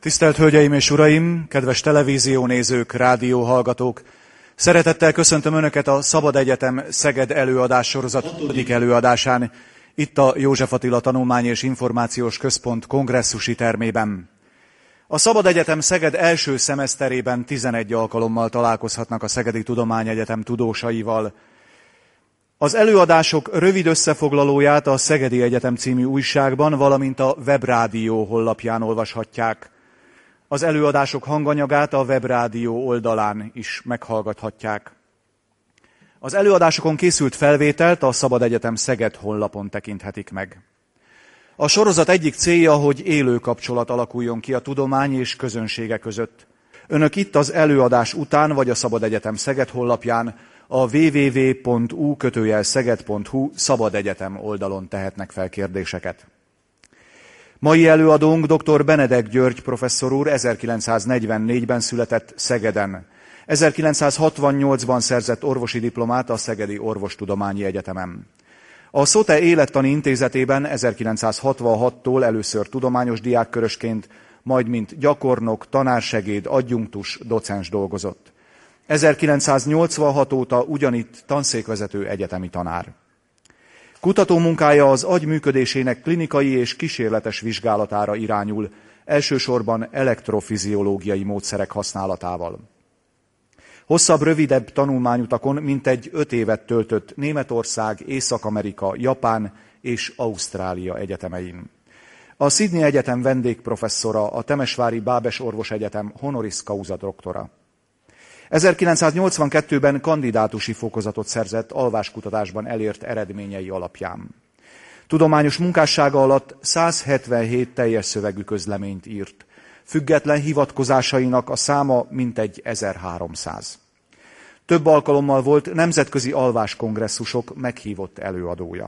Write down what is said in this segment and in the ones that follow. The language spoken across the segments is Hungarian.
Tisztelt Hölgyeim és Uraim, kedves televíziónézők, rádióhallgatók! Szeretettel köszöntöm Önöket a Szabad Egyetem Szeged előadás sorozat 5. előadásán, itt a József Attila Tanulmány és Információs Központ kongresszusi termében. A Szabad Egyetem Szeged első szemeszterében 11 alkalommal találkozhatnak a Szegedi Tudományegyetem tudósaival. Az előadások rövid összefoglalóját a Szegedi Egyetem című újságban, valamint a Webrádió honlapján olvashatják. Az előadások hanganyagát a Webrádió oldalán is meghallgathatják. Az előadásokon készült felvételt a Szabad Egyetem Szeged honlapon tekinthetik meg. A sorozat egyik célja, hogy élő kapcsolat alakuljon ki a tudomány és közönsége között. Önök itt az előadás után, vagy a Szabad Egyetem Szeged honlapján, a www.u-szeged.hu Szabad Egyetem oldalon tehetnek fel kérdéseket. Mai előadónk dr. Benedek György professzor úr 1944-ben született Szegeden. 1968-ban szerzett orvosi diplomát a Szegedi Orvostudományi Egyetemen. A SZOTE Élettani Intézetében 1966-tól először tudományos diákkörösként, majd mint gyakornok, tanársegéd, adjunktus, docens dolgozott. 1986 óta ugyanitt tanszékvezető egyetemi tanár. Kutatómunkája az agy működésének klinikai és kísérletes vizsgálatára irányul, elsősorban elektrofiziológiai módszerek használatával. Hosszabb, rövidebb tanulmányutakon mintegy 5 évet töltött Németország, Észak-Amerika, Japán és Ausztrália egyetemein. A Sydney Egyetem vendégprofesszora, a Temesvári Bábes Orvosegyetem honoris causa doktora. 1982-ben kandidátusi fokozatot szerzett alváskutatásban elért eredményei alapján. Tudományos munkássága alatt 177 teljes szövegű közleményt írt. Független hivatkozásainak a száma mintegy 1300. Több alkalommal volt nemzetközi alváskongresszusok meghívott előadója.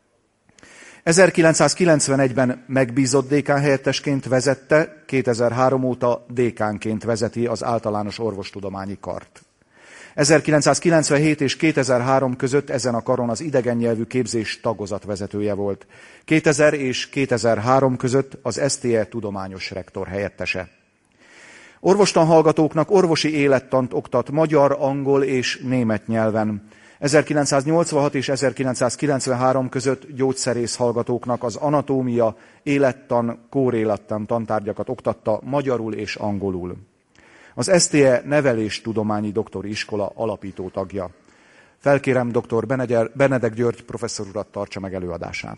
1991-ben megbízott dékánhelyettesként vezette, 2003 óta dékánként vezeti az általános orvostudományi kart. 1997 és 2003 között ezen a karon az idegen nyelvű képzés tagozatvezetője volt. 2000 és 2003 között az STE tudományos rektor helyettese. Orvostanhallgatóknak orvosi élettant oktat magyar, angol és német nyelven. 1986 és 1993 között gyógyszerész hallgatóknak az anatómia, élettan, kórélettan tantárgyakat oktatta magyarul és angolul. Az STE neveléstudományi doktori iskola alapító tagja. Felkérem dr. Benedek György professzor urat, tartsa meg előadását.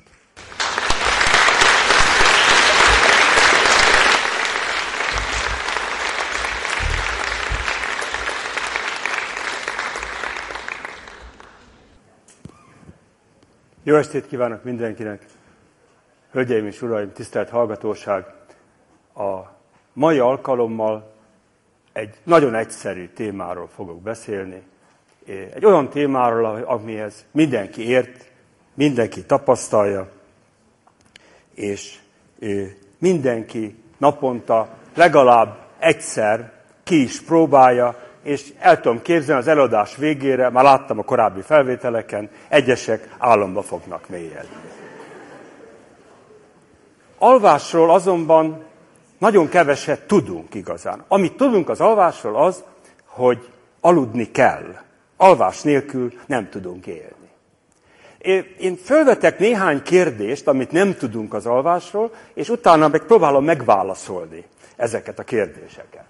Jó estét kívánok mindenkinek! Hölgyeim és uraim, tisztelt hallgatóság! A mai alkalommal egy nagyon egyszerű témáról fogok beszélni. Egy olyan témáról, amihez mindenki ért, mindenki tapasztalja, és mindenki naponta legalább egyszer ki is próbálja, és el tudom képzelni az előadás végére, már láttam a korábbi felvételeken, egyesek álomba fognak mélyedni. Alvásról azonban nagyon keveset tudunk igazán. Amit tudunk az alvásról az, hogy aludni kell. Alvás nélkül nem tudunk élni. Én fölvetek néhány kérdést, amit nem tudunk az alvásról, és utána meg próbálom megválaszolni ezeket a kérdéseket.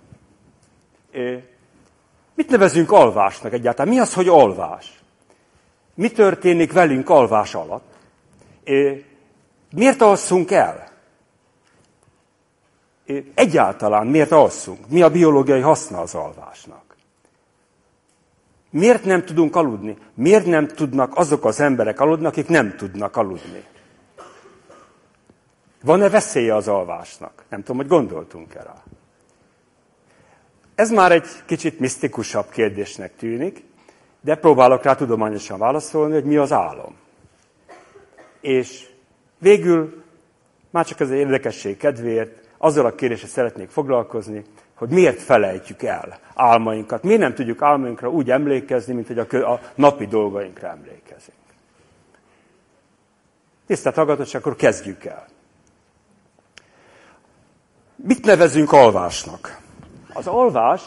Mit nevezünk alvásnak egyáltalán? Mi az, hogy alvás? Mi történik velünk alvás alatt? Miért alszunk el? Egyáltalán miért alszunk? Mi a biológiai haszna az alvásnak? Miért nem tudunk aludni? Miért nem tudnak azok az emberek aludni, akik nem tudnak aludni? Van-e veszélye az alvásnak? Nem tudom, hogy gondoltunk-e rá. Ez már egy kicsit misztikusabb kérdésnek tűnik, de próbálok rá tudományosan válaszolni, hogy mi az álom. És végül, már csak az érdekesség kedvéért, azzal a kérdéssel szeretnék foglalkozni, hogy miért felejtjük el álmainkat. Miért nem tudjuk álmainkra úgy emlékezni, mint hogy a napi dolgainkra emlékezünk. Tisztelt hallgatóság, akkor kezdjük el. Mit nevezünk alvásnak? Az alvás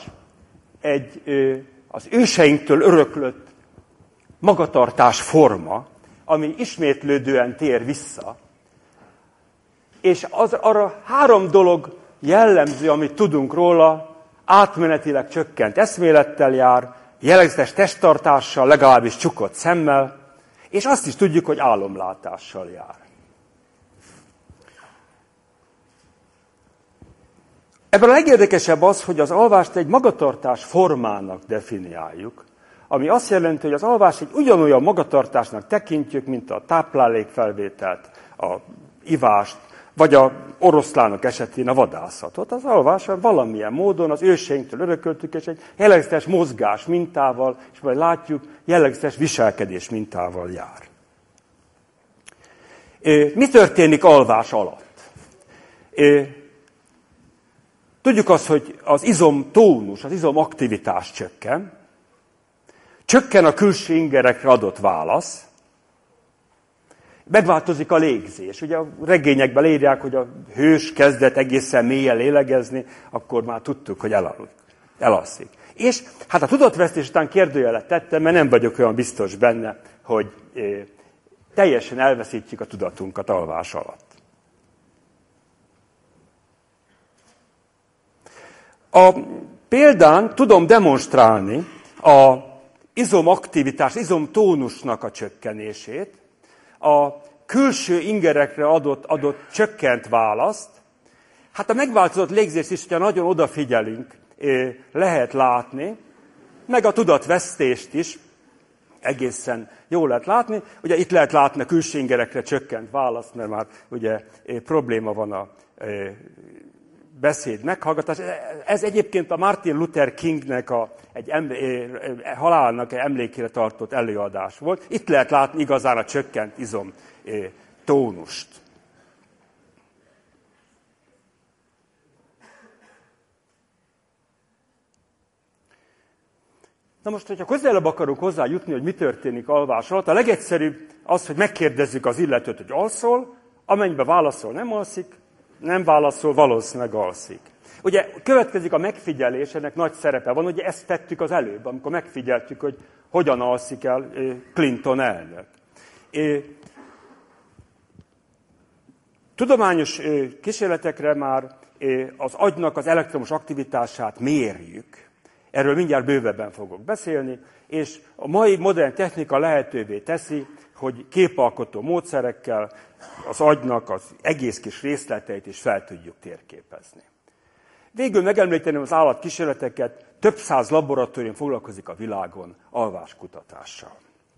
az őseinktől öröklött magatartás forma, ami ismétlődően tér vissza, és arra 3 dolog jellemző, amit tudunk róla: átmenetileg csökkent eszmélettel jár, jellegzetes testtartással, legalábbis csukott szemmel, és azt is tudjuk, hogy álomlátással jár. Ebben a legérdekesebb az, hogy az alvást egy magatartás formának definiáljuk, ami azt jelenti, hogy az alvás egy ugyanolyan magatartásnak tekintjük, mint a táplálékfelvételt, a ivást, vagy a oroszlánok esetén a vadászatot. Az alvás valamilyen módon az őseinktől örököltük, és egy jellegzetes mozgás mintával, és majd látjuk, jellegzetes viselkedés mintával jár. Mi történik alvás alatt? Tudjuk azt, hogy az izomtónus, az izomaktivitás csökken. Csökken a külső ingerekre adott válasz. Megváltozik a légzés. Ugye a regényekben írják, hogy a hős kezdett egészen mélyen lélegezni, akkor már tudtuk, hogy elalszik. És hát a tudatvesztés után kérdőjelet tettem, mert nem vagyok olyan biztos benne, hogy teljesen elveszítjük a tudatunkat alvás alatt. A példán tudom demonstrálni a izomaktivitás, izomtónusnak a csökkenését, a külső ingerekre adott csökkent választ. Hát a megváltozott légzést is, hogyha nagyon odafigyelünk, lehet látni, meg a tudatvesztést is egészen jól lehet látni. Ugye itt lehet látni a külső ingerekre csökkent választ, mert már ugye probléma van a beszéd meghallgatás. Ez egyébként a Martin Luther Kingnek halálának emlékére tartott előadás volt. Itt lehet látni igazán a csökkent izom tónust. Na most, hogyha közelebb akarunk hozzá jutni, hogy mi történik alvás alatt, a legegyszerűbb az, hogy megkérdezzük az illetőt, hogy alszol, amennyiben válaszol, nem alszik, nem válaszol, valószínűleg alszik. Ugye következik a megfigyelés, ennek nagy szerepe van, ugye ezt tettük az előbb, amikor megfigyeltük, hogy hogyan alszik el Clinton elnök. Tudományos kísérletekre már az agynak az elektromos aktivitását mérjük. Erről mindjárt bővebben fogok beszélni, és a mai modern technika lehetővé teszi, hogy képalkotó módszerekkel az agynak az egész kis részleteit is fel tudjuk térképezni. Végül megemlíteném az állatkísérleteket, több száz laboratórium foglalkozik a világon alváskutatással.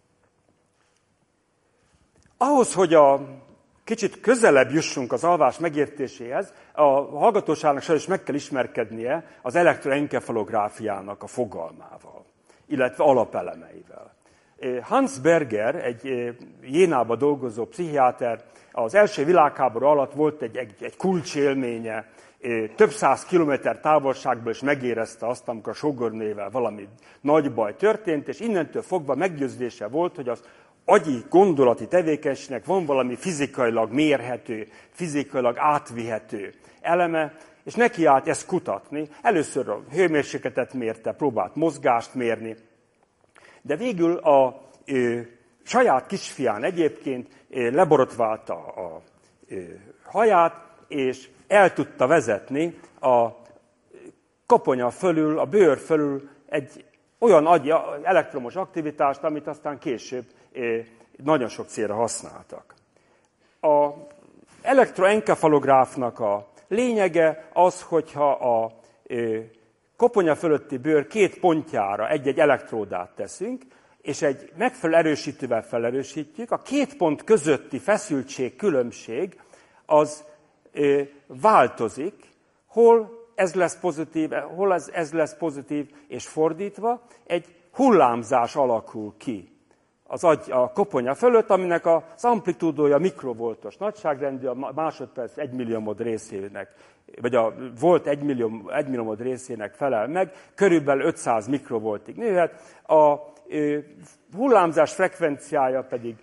Ahhoz, hogy a kicsit közelebb jussunk az alvás megértéséhez, a hallgatóságnak sajnos meg kell ismerkednie az elektroenkefalográfiának a fogalmával, illetve alapelemeivel. Hans Berger, egy Jénában dolgozó pszichiáter, az első világháború alatt volt egy kulcsélménye, több száz kilométer távolságból is megérezte azt, amikor a sógornével valami nagy baj történt, és innentől fogva meggyőződése volt, hogy az agyi gondolati tevékenységnek van valami fizikailag mérhető, fizikailag átvihető eleme, és neki állt ezt kutatni. Először a hőmérsékletet mérte, próbált mozgást mérni, de végül a saját kisfián egyébként leborotválta a haját, és el tudta vezetni a koponya fölül, a bőr fölül egy olyan agyi elektromos aktivitást, amit aztán később nagyon sok célra használtak. Az elektroenkefalográfnak a lényege az, hogyha a koponya fölötti bőr 2 pontjára egy-egy elektródát teszünk, és egy megfelelő erősítővel felerősítjük, a 2 pont közötti feszültség különbség az változik, hol ez lesz pozitív, és fordítva egy hullámzás alakul ki a koponya fölött, aminek az amplitúdója mikrovoltos nagyságrendű, a másodperc 1 milliómod részének, vagy a volt 1 milliómod részének felel meg, körülbelül 500 mikrovoltig nőhet, a hullámzás frekvenciája pedig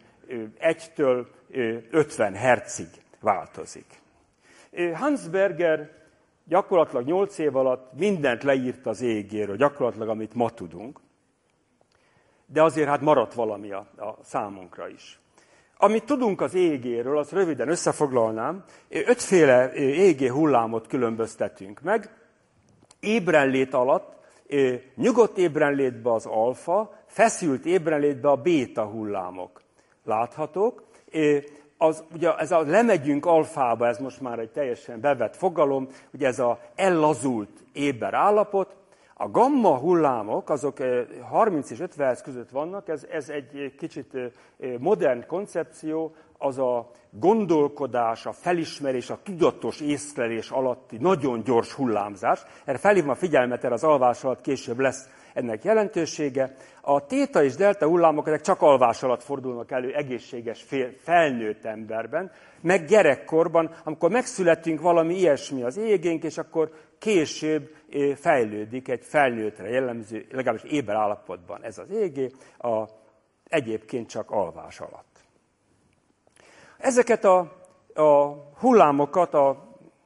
1-től 50 hertzig változik. Hans Berger gyakorlatilag 8 év alatt mindent leírt az EEG-ről, gyakorlatilag amit ma tudunk, de azért hát maradt valami a számunkra is. Amit tudunk az EEG-ről, azt röviden összefoglalnám. 5 féle EEG hullámot különböztetünk meg. Ébrenlét alatt, nyugodt ébrenlétben az alfa, feszült ébrenlétben a béta hullámok láthatók. Ugye ez a lemegyünk alfába, ez most már egy teljesen bevett fogalom, ugye ez a ellazult éber állapot. A gamma hullámok, azok 30 és 50 Hz között vannak, ez egy kicsit modern koncepció, az a gondolkodás, a felismerés, a tudatos észlelés alatti nagyon gyors hullámzás. Erre felhívom a figyelmet, erre az alvás alatt később lesz ennek jelentősége. A téta és delta hullámok ezek csak alvás alatt fordulnak elő egészséges felnőtt emberben, meg gyerekkorban, amikor megszületünk, valami ilyesmi az EEG-nk, és akkor később fejlődik egy felnőttre jellemző, legalábbis éber állapotban ez az EEG, egyébként csak alvás alatt. Ezeket a hullámokat a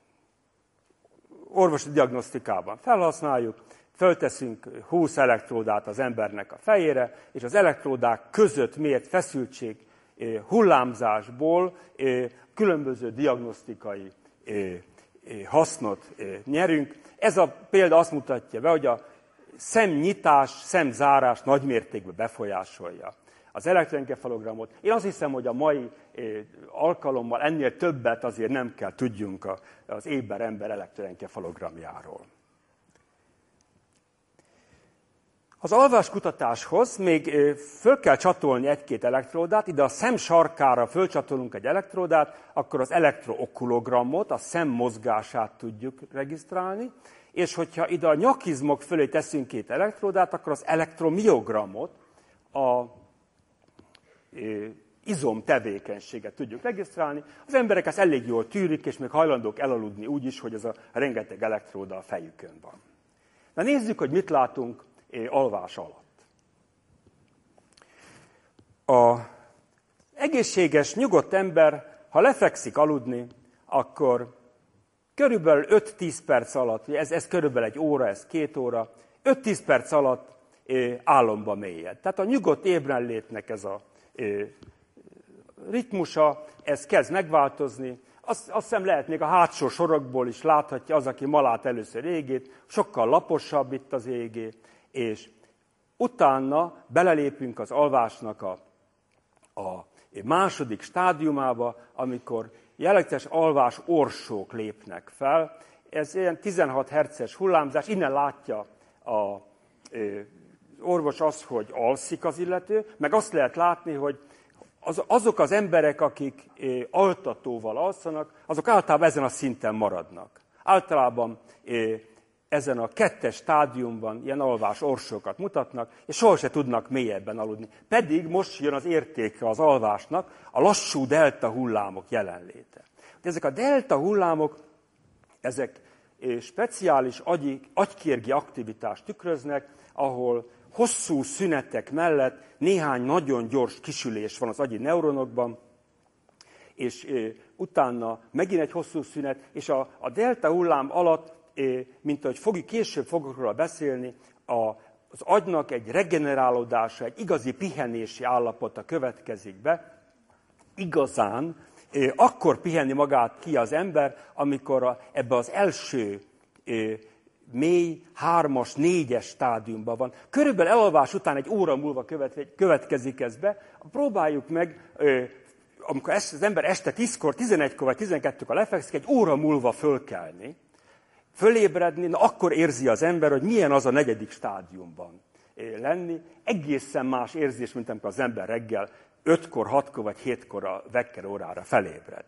orvosi diagnosztikában felhasználjuk, fölteszünk 20 elektródát az embernek a fejére, és az elektródák között mért feszültség hullámzásból különböző diagnosztikai hasznot nyerünk. Ez a példa azt mutatja be, hogy a szemnyitás, szemzárás nagymértékben befolyásolja az elektroenkefalogramot. Én azt hiszem, hogy a mai alkalommal ennél többet azért nem kell tudjunk az éber ember elektroenkefalogramjáról. Az alváskutatáshoz még föl kell csatolni egy-két elektródát, ide a szem sarkára fölcsatolunk egy elektródát, akkor az elektrookulogramot, a szem mozgását tudjuk regisztrálni, és hogyha ide a nyakizmok fölé teszünk 2 elektródát, akkor az elektromiogramot, a izom tevékenységet tudjuk regisztrálni. Az emberek ezt elég jól tűrik, és még hajlandók elaludni úgy is, hogy ez a rengeteg elektróda a fejükön van. Na nézzük, hogy mit látunk alvás alatt. Az egészséges, nyugodt ember, ha lefekszik aludni, akkor körülbelül 5-10 perc alatt, ez körülbelül 1 óra, ez 2 óra, 5-10 perc alatt álomba mélyed. Tehát a nyugodt ébrenlétnek ez a ritmusa, ez kezd megváltozni. Azt hiszem lehet még a hátsó sorokból is láthatja az, aki ma lát először EEG-t, sokkal laposabb itt az EEG, és utána belelépünk az alvásnak a második stádiumába, amikor jellegzetes alvás orsók lépnek fel. Ez ilyen 16 Hz-es hullámzás, innen látja az orvos azt, hogy alszik az illető, meg azt lehet látni, hogy azok az emberek, akik altatóval alszanak, azok általában ezen a szinten maradnak. Általában ezen a 2. stádiumban ilyen alvás orsókat mutatnak, és sohasem tudnak mélyebben aludni. Pedig most jön az értéke az alvásnak, a lassú delta hullámok jelenléte. Ezek a delta hullámok, ezek speciális agykérgi aktivitást tükröznek, ahol hosszú szünetek mellett néhány nagyon gyors kisülés van az agyi neuronokban, és utána megint egy hosszú szünet, és a delta hullám alatt, mint ahogy később fogok róla beszélni, az agynak egy regenerálódása, egy igazi pihenési állapota következik be. Igazán akkor pihenni magát ki az ember, amikor ebbe az első mély, 3-as, 4-es stádiumban van. Körülbelül elalvás után 1 óra múlva következik ez be. Próbáljuk meg, amikor az ember este 10-kor, 11-kor vagy 12-kor lefekszik, 1 óra múlva fölkelni, fölébredni, na akkor érzi az ember, hogy milyen az a 4. stádiumban lenni. Egészen más érzés, mint amikor az ember reggel 5-kor, 6-kor vagy 7-kor a wecker órára felébred.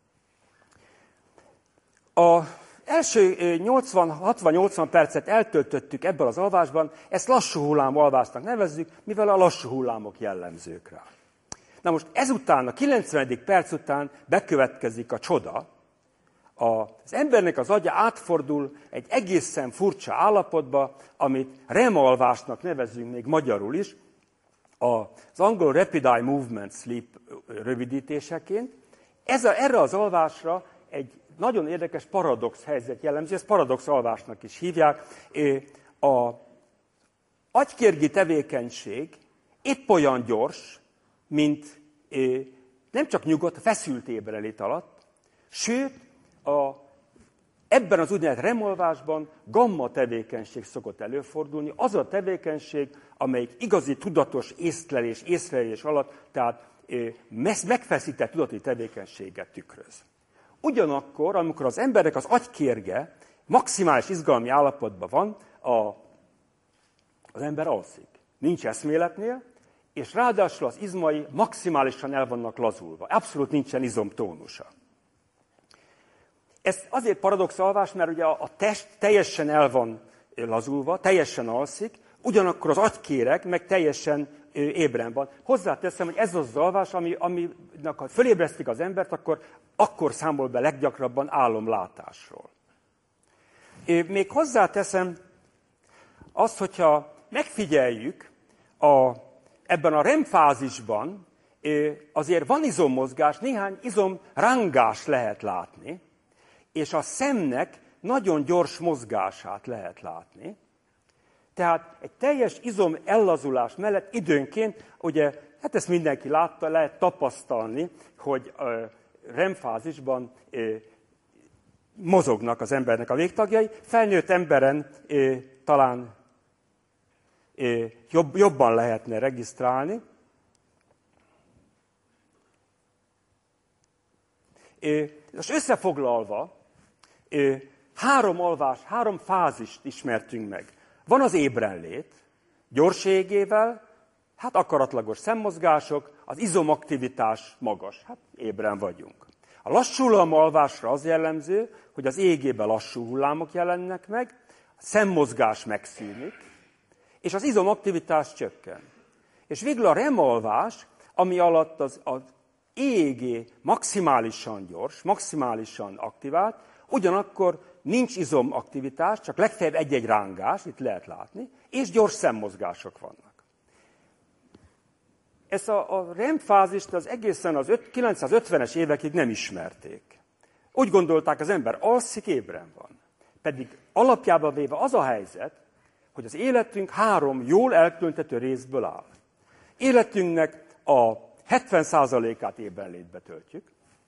Az első 60-80 percet eltöltöttük ebben az alvásban, ezt lassú hullámú alvásnak nevezzük, mivel a lassú hullámok jellemzők rá. Na most ezután, a 90. perc után bekövetkezik a csoda. Az embernek az agya átfordul egy egészen furcsa állapotba, amit REM alvásnak nevezzünk még magyarul is, az angol Rapid Eye Movement Sleep rövidítéseként. Erre az alvásra egy nagyon érdekes paradox helyzet jellemző, ezt paradox alvásnak is hívják. A agykérgi tevékenység épp olyan gyors, mint nem csak nyugodt, feszült ébrenlét alatt, sőt, ebben az úgynevezett REM-alvásban gamma tevékenység szokott előfordulni, az a tevékenység, amelyik igazi tudatos észlelés alatt, tehát megfeszített tudati tevékenységet tükröz. Ugyanakkor, amikor az embernek az agykérge maximális izgalmi állapotban van, az ember alszik. Nincs eszméletnél, és ráadásul az izmai maximálisan el vannak lazulva. Abszolút nincsen izomtónusa. Ez azért paradox alvás, mert ugye a test teljesen el van lazulva, teljesen alszik, ugyanakkor az agykéreg meg teljesen ébren van. Hozzáteszem, hogy ez az alvás, aminek ha fölébresztik az embert, akkor számol be leggyakrabban álomlátásról. Még hozzáteszem azt, hogyha megfigyeljük ebben a REM fázisban, azért van izommozgás, néhány izomrángás lehet látni, és a szemnek nagyon gyors mozgását lehet látni. Tehát egy teljes izom ellazulás mellett időnként, ugye, hát ezt mindenki látta, lehet tapasztalni, hogy REM fázisban mozognak az embernek a végtagjai. Felnőtt emberen talán jobban lehetne regisztrálni. Most összefoglalva, három fázist ismertünk meg. Van az ébrenlét, gyors égével, hát akaratlagos szemmozgások, az izomaktivitás magas, hát ébren vagyunk. A lassú hullámalvásra az jellemző, hogy az égében lassú hullámok jelennek meg, a szemmozgás megszűnik, és az izomaktivitás csökken. És végül a REM-alvás, ami alatt az EEG maximálisan gyors, maximálisan aktivált, ugyanakkor nincs izomaktivitás, csak legfeljebb egy-egy rángás, itt lehet látni, és gyors szemmozgások vannak. Ezt a REM fázist az egészen az 950-es évekig nem ismerték. Úgy gondolták, az ember alszik, ébren van. Pedig alapjában véve az a helyzet, hogy az életünk 3 jól elkülöníthető részből áll. Életünknek a 70%-át ébrenlétbe töltjük,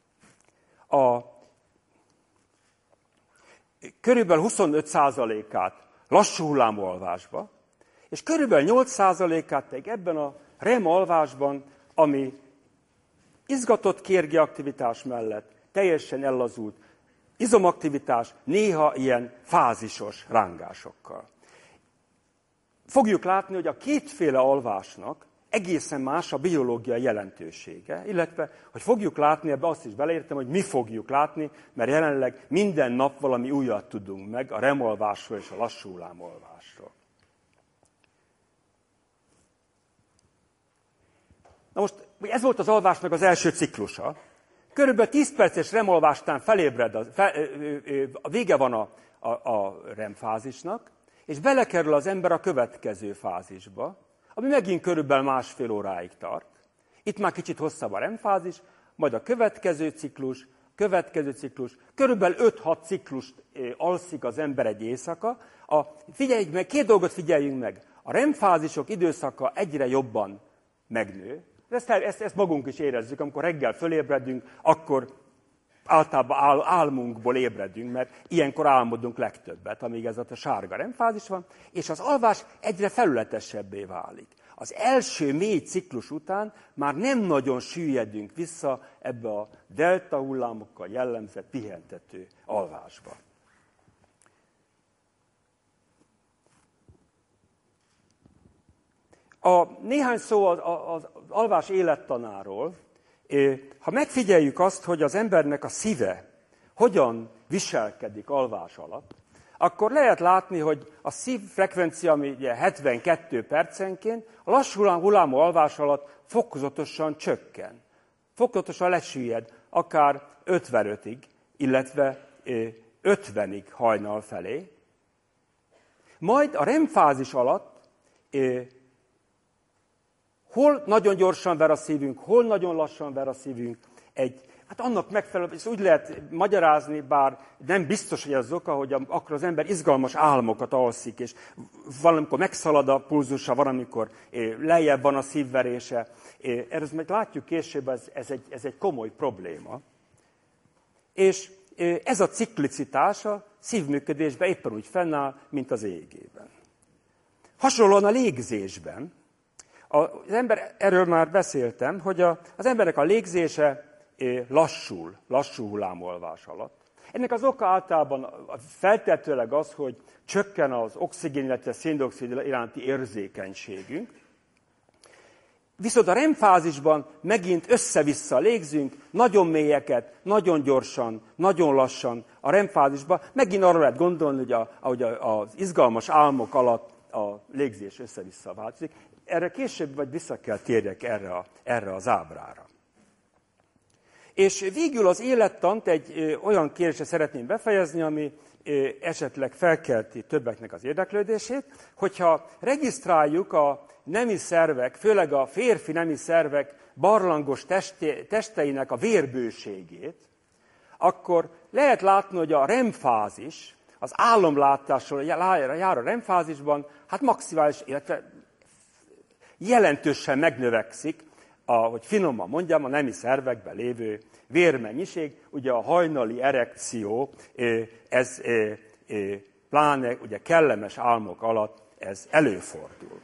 körülbelül 25%-át lassú hullámú alvásba, és körülbelül 8%-át pedig ebben a REM alvásban, ami izgatott kérgi aktivitás mellett teljesen ellazult izomaktivitás, néha ilyen fázisos rángásokkal. Fogjuk látni, hogy a kétféle alvásnak egészen más a biológiai jelentősége, illetve, hogy fogjuk látni, ebbe azt is beleértem, hogy mi fogjuk látni, mert jelenleg minden nap valami újat tudunk meg a REM-alvásról és a lassú hullámalvásról. Na most, ez volt az alvásnak az első ciklusa. Körülbelül 10 perces REM-alvás után felébred, a vége van a REM fázisnak, és belekerül az ember a következő fázisba, ami megint körülbelül 1,5 óráig tart. Itt már kicsit hosszabb a REM fázis, majd a következő ciklus, körülbelül 5-6 ciklust alszik az ember egy éjszaka. Figyeljük meg, 2 dolgot figyeljünk meg. A REM fázisok időszaka egyre jobban megnő. Ezt magunk is érezzük, amikor reggel fölébredünk, akkor általában álmunkból ébredünk, mert ilyenkor álmodunk legtöbbet, amíg ez a sárga REM fázis van, és az alvás egyre felületesebbé válik. Az első mély ciklus után már nem nagyon süllyedünk vissza ebbe a delta hullámokkal jellemzett pihentető alvásba. Néhány szó az alvás élettanáról. Ha megfigyeljük azt, hogy az embernek a szíve hogyan viselkedik alvás alatt, akkor lehet látni, hogy a szívfrekvencia, ami ugye 72 percenként, a lassú hullámú alvás alatt fokozatosan csökken. Fokozatosan lesüllyed, akár 55-ig, illetve 50-ig hajnal felé. Majd a REM fázis alatt hol nagyon gyorsan ver a szívünk, hol nagyon lassan ver a szívünk, Hát annak megfelelően, és úgy lehet magyarázni, bár nem biztos, hogy ez az oka, hogy akkor az ember izgalmas álmokat alszik, és valamikor megszalad a pulzusa, valamikor lejjebb van a szívverése. Erről majd látjuk később, ez egy komoly probléma. És ez a ciklicitás a szívműködésben éppen úgy fennáll, mint az égében. Hasonlóan a légzésben, az ember, erről már beszéltem, hogy az embernek a légzése lassú hullámolvás alatt. Ennek az oka általában feltétlenül az, hogy csökken az oxigén, illetve szén-dioxid iránti érzékenységünk. Viszont a REM-fázisban megint össze-vissza légzünk, nagyon mélyeket, nagyon gyorsan, nagyon lassan a REM-fázisban. Megint arra lehet gondolni, hogy az izgalmas álmok alatt a légzés össze-vissza változik. Erre később vagy vissza kell térjek erre az ábrára. És végül az élettant egy olyan kérdésre szeretném befejezni, ami esetleg felkelti többeknek az érdeklődését, hogyha regisztráljuk a nemi szervek, főleg a férfi nemi szervek barlangos testeinek a vérbőségét, akkor lehet látni, hogy a REM-fázis, az álomlátásról jár a REM-fázisban, hát maximális, illetve jelentősen megnövekszik, hogy finoman mondjam, a nemi szervekben lévő vérmennyiség, ugye a hajnali erekció, ez pláne ugye kellemes álmok alatt ez előfordul.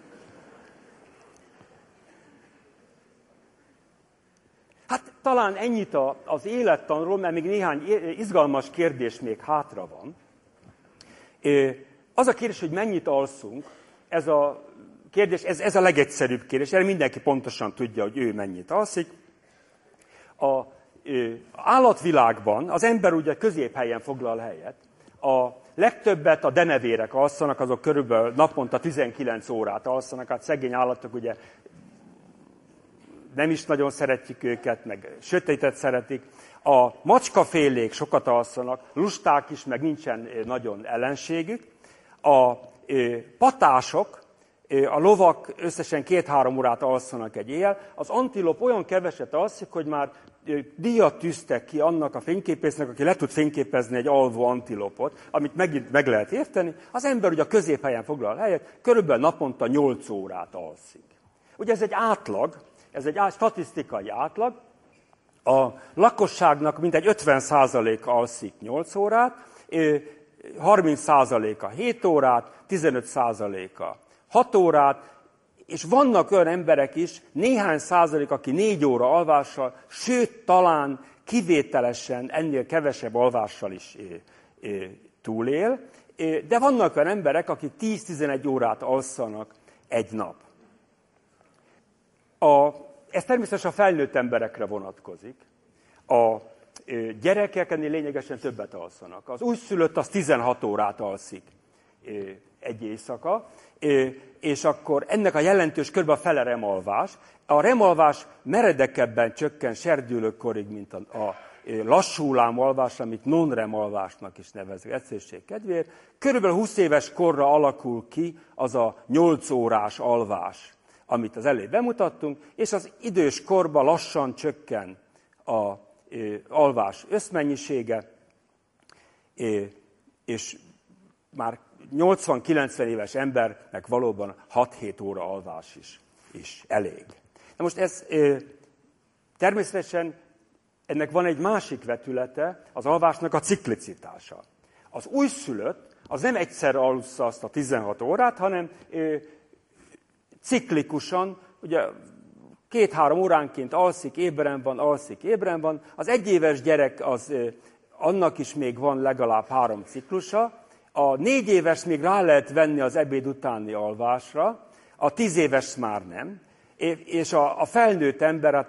Hát talán ennyit az élettanról, mert még néhány izgalmas kérdés még hátra van. Az a kérdés, hogy mennyit alszunk, ez a kérdés, ez a legegyszerűbb kérdés, erre mindenki pontosan tudja, hogy ő mennyit alszik. A állatvilágban az ember ugye középhelyen foglal helyet. A legtöbbet a denevérek alszanak, azok körülbelül naponta 19 órát alszanak, hát szegény állatok ugye nem is nagyon szeretjük őket, meg sötétet szeretik. A macskafélék sokat alszanak, lusták is, meg nincsen nagyon ellenségük. A patások, a lovak összesen 2-3 órát alszanak egy éjjel. Az antilop olyan keveset alszik, hogy már díjat tűztek ki annak a fényképésznek, aki le tud fényképezni egy alvó antilopot, amit megint meg lehet érteni. Az ember ugye a középhelyen foglal helyet, körülbelül naponta 8 órát alszik. Ugye ez egy átlag, ez egy statisztikai átlag. A lakosságnak mintegy 50%-a alszik 8 órát, 30%-a 7 órát, 15%-a 6 órát, és vannak olyan emberek is, néhány százalék, aki 4 óra alvással, sőt, talán kivételesen ennél kevesebb alvással is túlél, de vannak olyan emberek, akik 10-11 órát alszanak egy nap. Ez természetesen a felnőtt emberekre vonatkozik. A gyerekek ennél lényegesen többet alszanak. Az újszülött az 16 órát alszik egy éjszaka, és akkor ennek a jelentős körbe a fele remalvás. A remalvás meredekebben csökken serdülőkorig, mint a lassú hullámalvás, amit non-remalvásnak is nevezünk, egyszerűség kedvéért. Körülbelül 20 éves korra alakul ki az a 8 órás alvás, amit az előbb bemutattunk, és az idős korban lassan csökken az alvás összmennyisége, és már 80-90 éves embernek valóban 6-7 óra alvás is elég. Na most ez természetesen ennek van egy másik vetülete, az alvásnak a ciklicitása. Az újszülött az nem egyszer alussza azt a 16 órát, hanem ciklikusan, ugye 2-3 óránként alszik, ébren van. Az egyéves gyerek, annak is még van legalább 3 ciklusa. A 4 éves még rá lehet venni az ebéd utáni alvásra, a 10 éves már nem. És a felnőtt ember,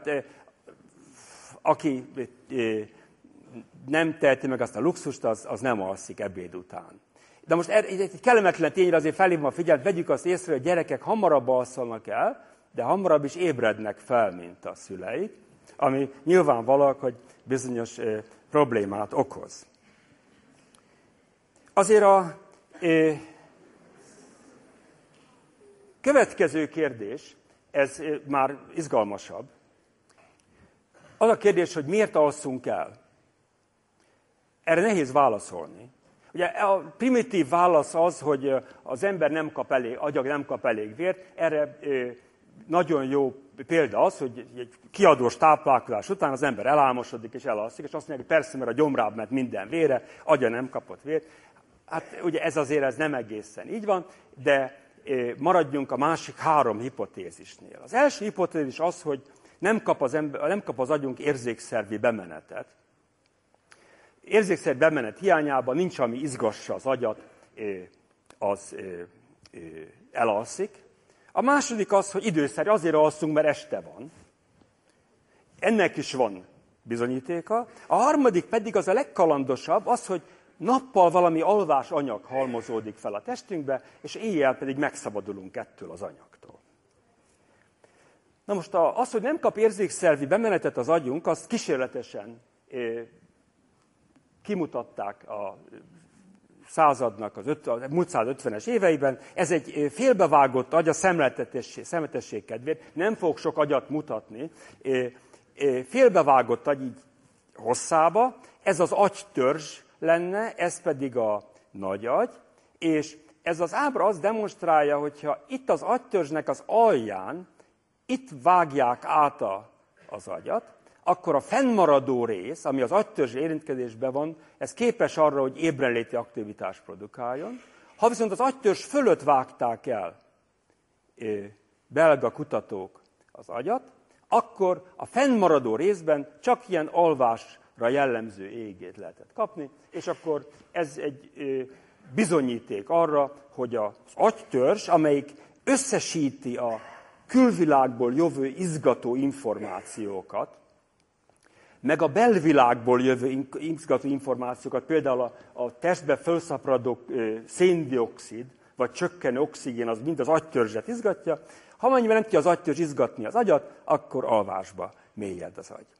aki nem teheti meg azt a luxust, az nem alszik ebéd után. De most egy kellemetlen tényre azért felhívom a figyelmet, vegyük azt észre, hogy gyerekek hamarabb alszanak el, de hamarabb is ébrednek fel, mint a szüleik, ami nyilvánvalóan, hogy bizonyos problémát okoz. Azért a következő kérdés, ez már izgalmasabb. Az a kérdés, hogy miért alszunk el? Erre nehéz válaszolni. Ugye a primitív válasz az, hogy az ember nem kap elég, agyag nem kap elég vért. Erre nagyon jó példa az, hogy egy kiadós táplálkozás után az ember elálmosodik és elalszik, és azt mondja, hogy persze, mert a gyomrába ment minden vére, agya nem kapott vért. Hát ugye ez nem egészen így van, de maradjunk a másik 3 hipotézisnél. Az első hipotézis az, hogy nem kap az agyunk érzékszervi bemenetet. Érzékszervi bemenet hiányában nincs, ami izgassa az agyat, az elalszik. A második az, hogy időszerű, azért alszunk, mert este van. Ennek is van bizonyítéka. A harmadik pedig az a legkalandosabb, az, hogy nappal valami alvás anyag halmozódik fel a testünkbe, és éjjel pedig megszabadulunk ettől az anyagtól. Na most az, hogy nem kap érzékszervi bemenetet az agyunk, azt kísérletesen kimutatták a századnak, a múlt 150-es éveiben. Ez egy félbevágott agy a szemletesség kedvéért. Nem fogok sok agyat mutatni. Félbevágott agy így hosszába. Ez az agytörzs lenne, ez pedig a nagy agy. És ez az ábra azt demonstrálja, hogyha itt az agytörzsnek az alján, itt vágják át az agyat, akkor a fennmaradó rész, ami az agytörzs érintkezésben van, ez képes arra, hogy ébrenléti aktivitást produkáljon. Ha viszont az agytörzs fölött vágták el belga kutatók az agyat, akkor a fennmaradó részben csak ilyen alvásra jellemző EEG-t lehetett kapni, és akkor ez egy bizonyíték arra, hogy az agytörzs, amelyik összesíti a külvilágból jövő izgató információkat, meg a belvilágból jövő izgató információkat, például a testbe felszaporodó széndioxid, vagy csökkenő oxigén, az mind az agytörzset izgatja. Ha amennyiben nem tudja az agytörzs izgatni az agyat, akkor alvásba mélyed az agy.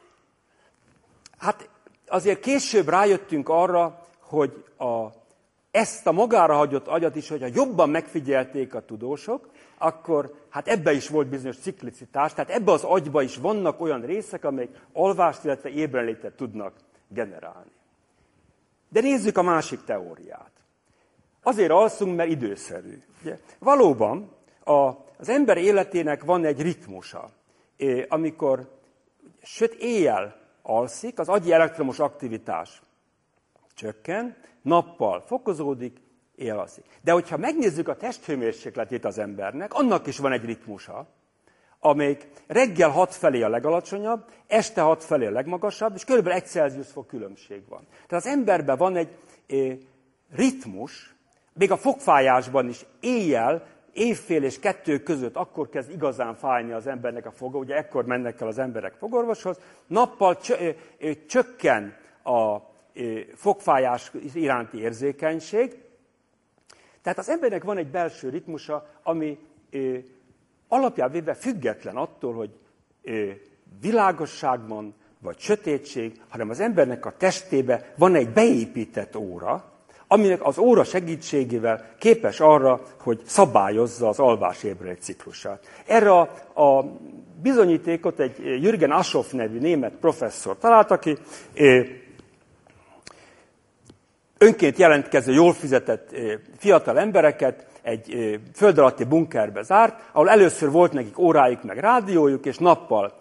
Hát azért később rájöttünk arra, hogy ezt a magára hagyott agyat is, hogyha jobban megfigyelték a tudósok, akkor hát ebbe is volt bizonyos ciklicitás, tehát ebbe az agyba is vannak olyan részek, amelyek alvást, illetve ébrenlétet tudnak generálni. De nézzük a másik teóriát. Azért alszunk, mert időszerű. Ugye? Valóban az ember életének van egy ritmusa. Amikor éjjel alszik, az agyi elektromos aktivitás csökken, nappal fokozódik, éjjel alszik. De hogyha megnézzük a testhőmérsékletét az embernek, annak is van egy ritmusa, amelyik reggel 6 felé a legalacsonyabb, este 6 felé a legmagasabb, és kb. 1 Celsius fok különbség van. Tehát az emberben van egy ritmus, még a fogfájásban is éjfél és 2 között akkor kezd igazán fájni az embernek a foga, ugye ekkor mennek el az emberek fogorvoshoz, nappal csökken a fogfájás iránti érzékenység. Tehát az embernek van egy belső ritmusa, ami alapján véve független attól, hogy világosságban vagy sötétség, hanem az embernek a testébe van egy beépített óra, aminek az óra segítségével képes arra, hogy szabályozza az alvás-ébredés ciklusát. Erre a bizonyítékot egy Jürgen Aschoff nevű német professzor talált, aki önként jelentkező, jól fizetett fiatal embereket egy föld alatti bunkerbe zárt, ahol először volt nekik órájuk meg rádiójuk, és nappal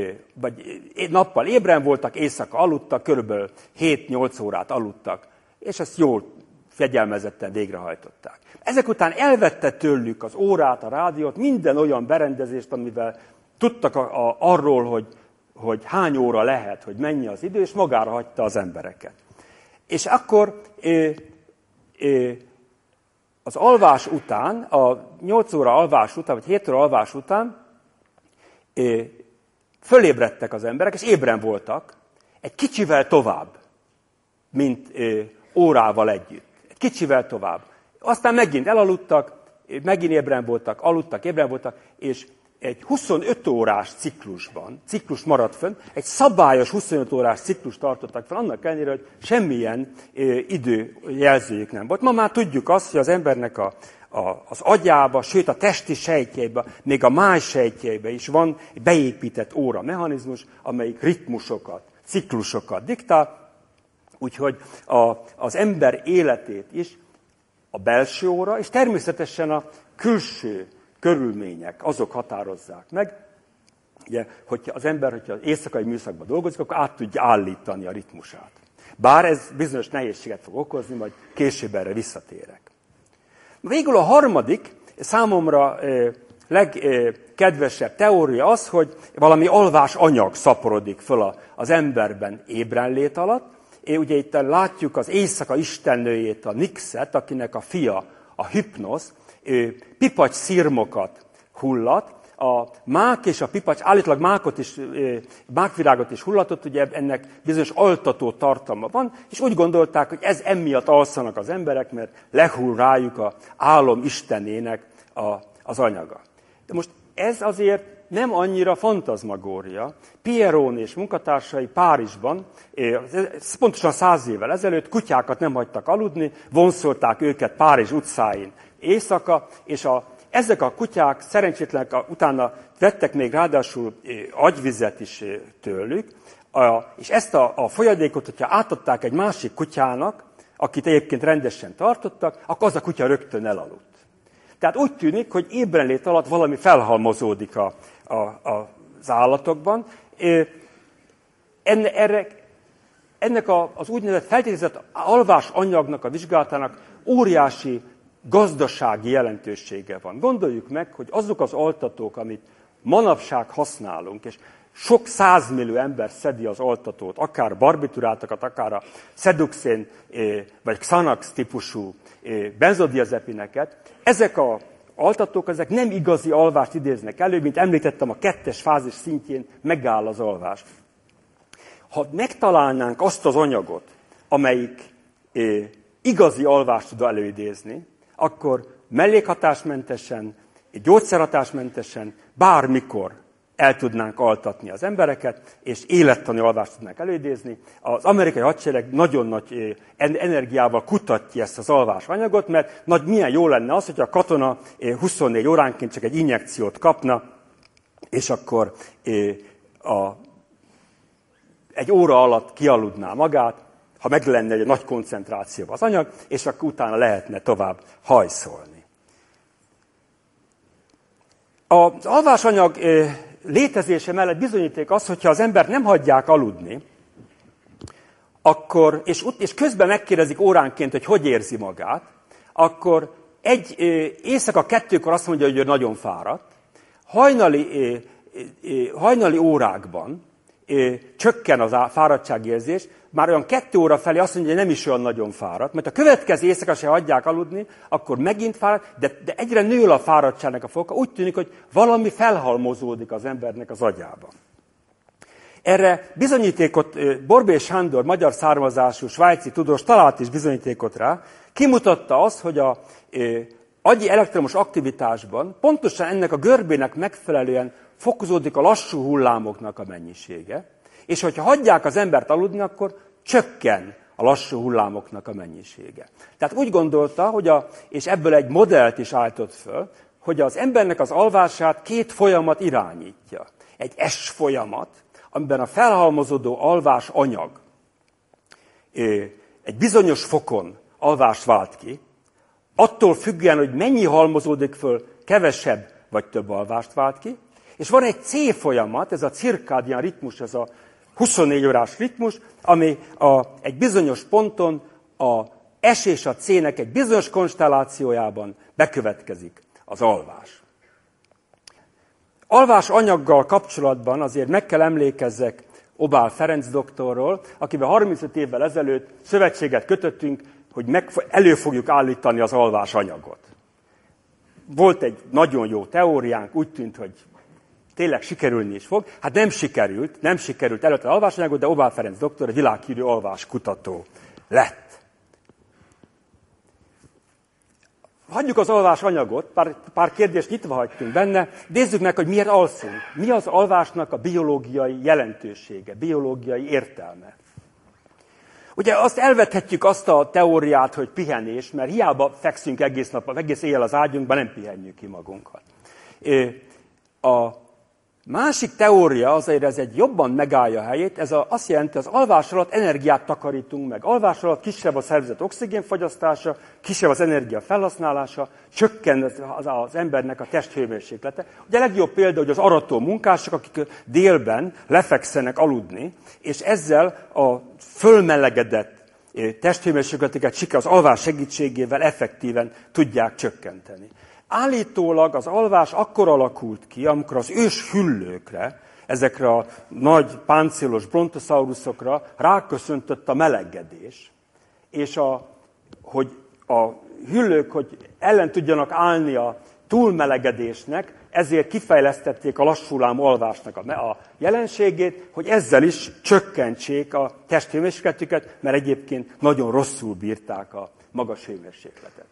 ébren voltak, éjszaka aludtak, körülbelül 7-8 órát aludtak, és ezt jól fegyelmezetten végrehajtották. Ezek után elvette tőlük az órát, a rádiót, minden olyan berendezést, amivel tudtak arról, hogy hány óra lehet, hogy mennyi az idő, és magára hagyta az embereket. És akkor az alvás után, a 8 óra alvás után, vagy 7 óra alvás után fölébredtek az emberek, és ébren voltak egy kicsivel tovább, mint órával együtt. Egy kicsivel tovább. Aztán megint elaludtak, megint ébren voltak, aludtak, ébren voltak, és egy 25 órás ciklus maradt fönn, egy szabályos 25 órás ciklus tartottak fel, annak ellenére, hogy semmilyen időjelzőjük nem volt. Ma már tudjuk azt, hogy az embernek az agyába, sőt a testi sejtjeibe, még a máj sejtjeibe is van egy beépített óra mechanizmus, amelyik ritmusokat, ciklusokat diktál, úgyhogy az ember életét is a belső óra, és természetesen a külső körülmények, azok határozzák meg. Ugye, hogyha az ember, hogyha éjszakai műszakban dolgozik, akkor át tudja állítani a ritmusát. Bár ez bizonyos nehézséget fog okozni, majd később erre visszatérek. Végül a harmadik, számomra legkedvesebb teória az, hogy valami alvás anyag szaporodik föl az emberben ébrenlét alatt. Ugye itt látjuk az éjszaka istennőjét, a Nixet, akinek a fia, a Hypnosz, pipacs szirmokat hullat. A mák és a pipacs állítólag mákvirágot is hullatott, ugye ennek bizonyos altató tartalma van, és úgy gondolták, hogy ez emiatt alszanak az emberek, mert lehull rájuk az álom istenének az anyaga. De most ez azért nem annyira fantazmagória. Pierron és munkatársai Párizsban, pontosan 100 évvel ezelőtt kutyákat nem hagytak aludni, vonszolták őket Párizs utcáin éjszaka, és ezek a kutyák szerencsétlenek utána vettek még ráadásul agyvizet is tőlük, és ezt a folyadékot, hogyha átadták egy másik kutyának, akit egyébként rendesen tartottak, akkor az a kutya rögtön elaludt. Tehát úgy tűnik, hogy ébrenlét alatt valami felhalmozódik az állatokban. Ennek az úgynevezett feltételezett alvás anyagnak a vizsgálatának óriási gazdasági jelentősége van. Gondoljuk meg, hogy azok az altatók, amit manapság használunk, és sok 100 millió ember szedi az altatót, akár barbiturátokat, akár a Seduxén vagy Xanax típusú benzodiazepineket, ezek az altatók, ezek nem igazi alvást idéznek elő, mint említettem, a 2. fázis szintjén megáll az alvás. Ha megtalálnánk azt az anyagot, amelyik igazi alvást tud előidézni, akkor mellékhatásmentesen, gyógyszerhatásmentesen, bármikor el tudnánk altatni az embereket, és élettani alvást tudnánk előidézni. Az amerikai hadsereg nagyon nagy energiával kutatja ezt az alvás anyagot, mert milyen jó lenne az, hogy a katona 24 óránként csak egy injekciót kapna, és akkor egy óra alatt kialudná magát, ha meg lenne egy nagy koncentrációban az anyag, és akkor utána lehetne tovább hajszolni. Az alvásanyag létezése mellett bizonyíték az, hogyha az embert nem hagyják aludni, akkor, és közben megkérdezik óránként, hogy érzi magát, akkor éjszaka 2-kor azt mondja, hogy ő nagyon fáradt, hajnali órákban csökken az fáradtságérzés, már olyan 2 óra felé azt mondja, hogy nem is olyan nagyon fáradt, mert a következő éjszaka se hagyják aludni, akkor megint fáradt, de egyre nő a fáradtságnak a foka, úgy tűnik, hogy valami felhalmozódik az embernek az agyában. Erre bizonyítékot Borbély Sándor, magyar származású svájci tudós talált is bizonyítékot rá, kimutatta azt, hogy az agyi elektromos aktivitásban pontosan ennek a görbének megfelelően fokozódik a lassú hullámoknak a mennyisége, és hogyha hagyják az embert aludni, akkor csökken a lassú hullámoknak a mennyisége. Tehát úgy gondolta, és ebből egy modellt is állított föl, hogy az embernek az alvását 2 folyamat irányítja. Egy S folyamat, amiben a felhalmozódó alvás anyag egy bizonyos fokon alvást vált ki, attól függően, hogy mennyi halmozódik föl, kevesebb vagy több alvást vált ki, és van egy C folyamat, ez a cirkádián ritmus, ez a 24 órás ritmus, ami egy bizonyos ponton a S és a C-nek egy bizonyos konstellációjában bekövetkezik az alvás. Alvás anyaggal kapcsolatban azért meg kell emlékezzek Obál Ferenc doktorról, akivel 35 évvel ezelőtt szövetséget kötöttünk, hogy elő fogjuk állítani az alvás anyagot. Volt egy nagyon jó teóriánk, úgy tűnt, hogy tényleg sikerülni is fog. Hát nem sikerült előtte az alvásanyagot, de Obál Ferenc doktor egy világhírű alváskutató lett. Hagyjuk az alvásanyagot, pár kérdést nyitva hagytunk benne, nézzük meg, hogy miért alszunk. Mi az alvásnak a biológiai jelentősége, biológiai értelme. Ugye azt elvethetjük azt a teóriát, hogy pihenés, mert hiába fekszünk egész nap, egész éjjel az ágyunkban, nem pihenjük ki magunkat. A másik teória, azért ez egy jobban megállja a helyét, ez azt jelenti, az alvás alatt energiát takarítunk meg. Alvás alatt kisebb a szervezet oxigénfogyasztása, kisebb az energia felhasználása, csökken az embernek a testhőmérséklete. Ugye a legjobb példa, hogy az arató munkások, akik délben lefekszenek aludni, és ezzel a fölmelegedett testhőmérsékletüket az alvás segítségével effektíven tudják csökkenteni. Állítólag az alvás akkor alakult ki, amikor az ős hüllőkre, ezekre a nagy páncélos brontosaurusokra ráköszöntött a melegedés, és hogy a hüllők, hogy ellen tudjanak állni a túlmelegedésnek, ezért kifejlesztették a lassulám alvásnak a jelenségét, hogy ezzel is csökkentsék a testhőmérsékletüket, mert egyébként nagyon rosszul bírták a magas hőmérsékletet.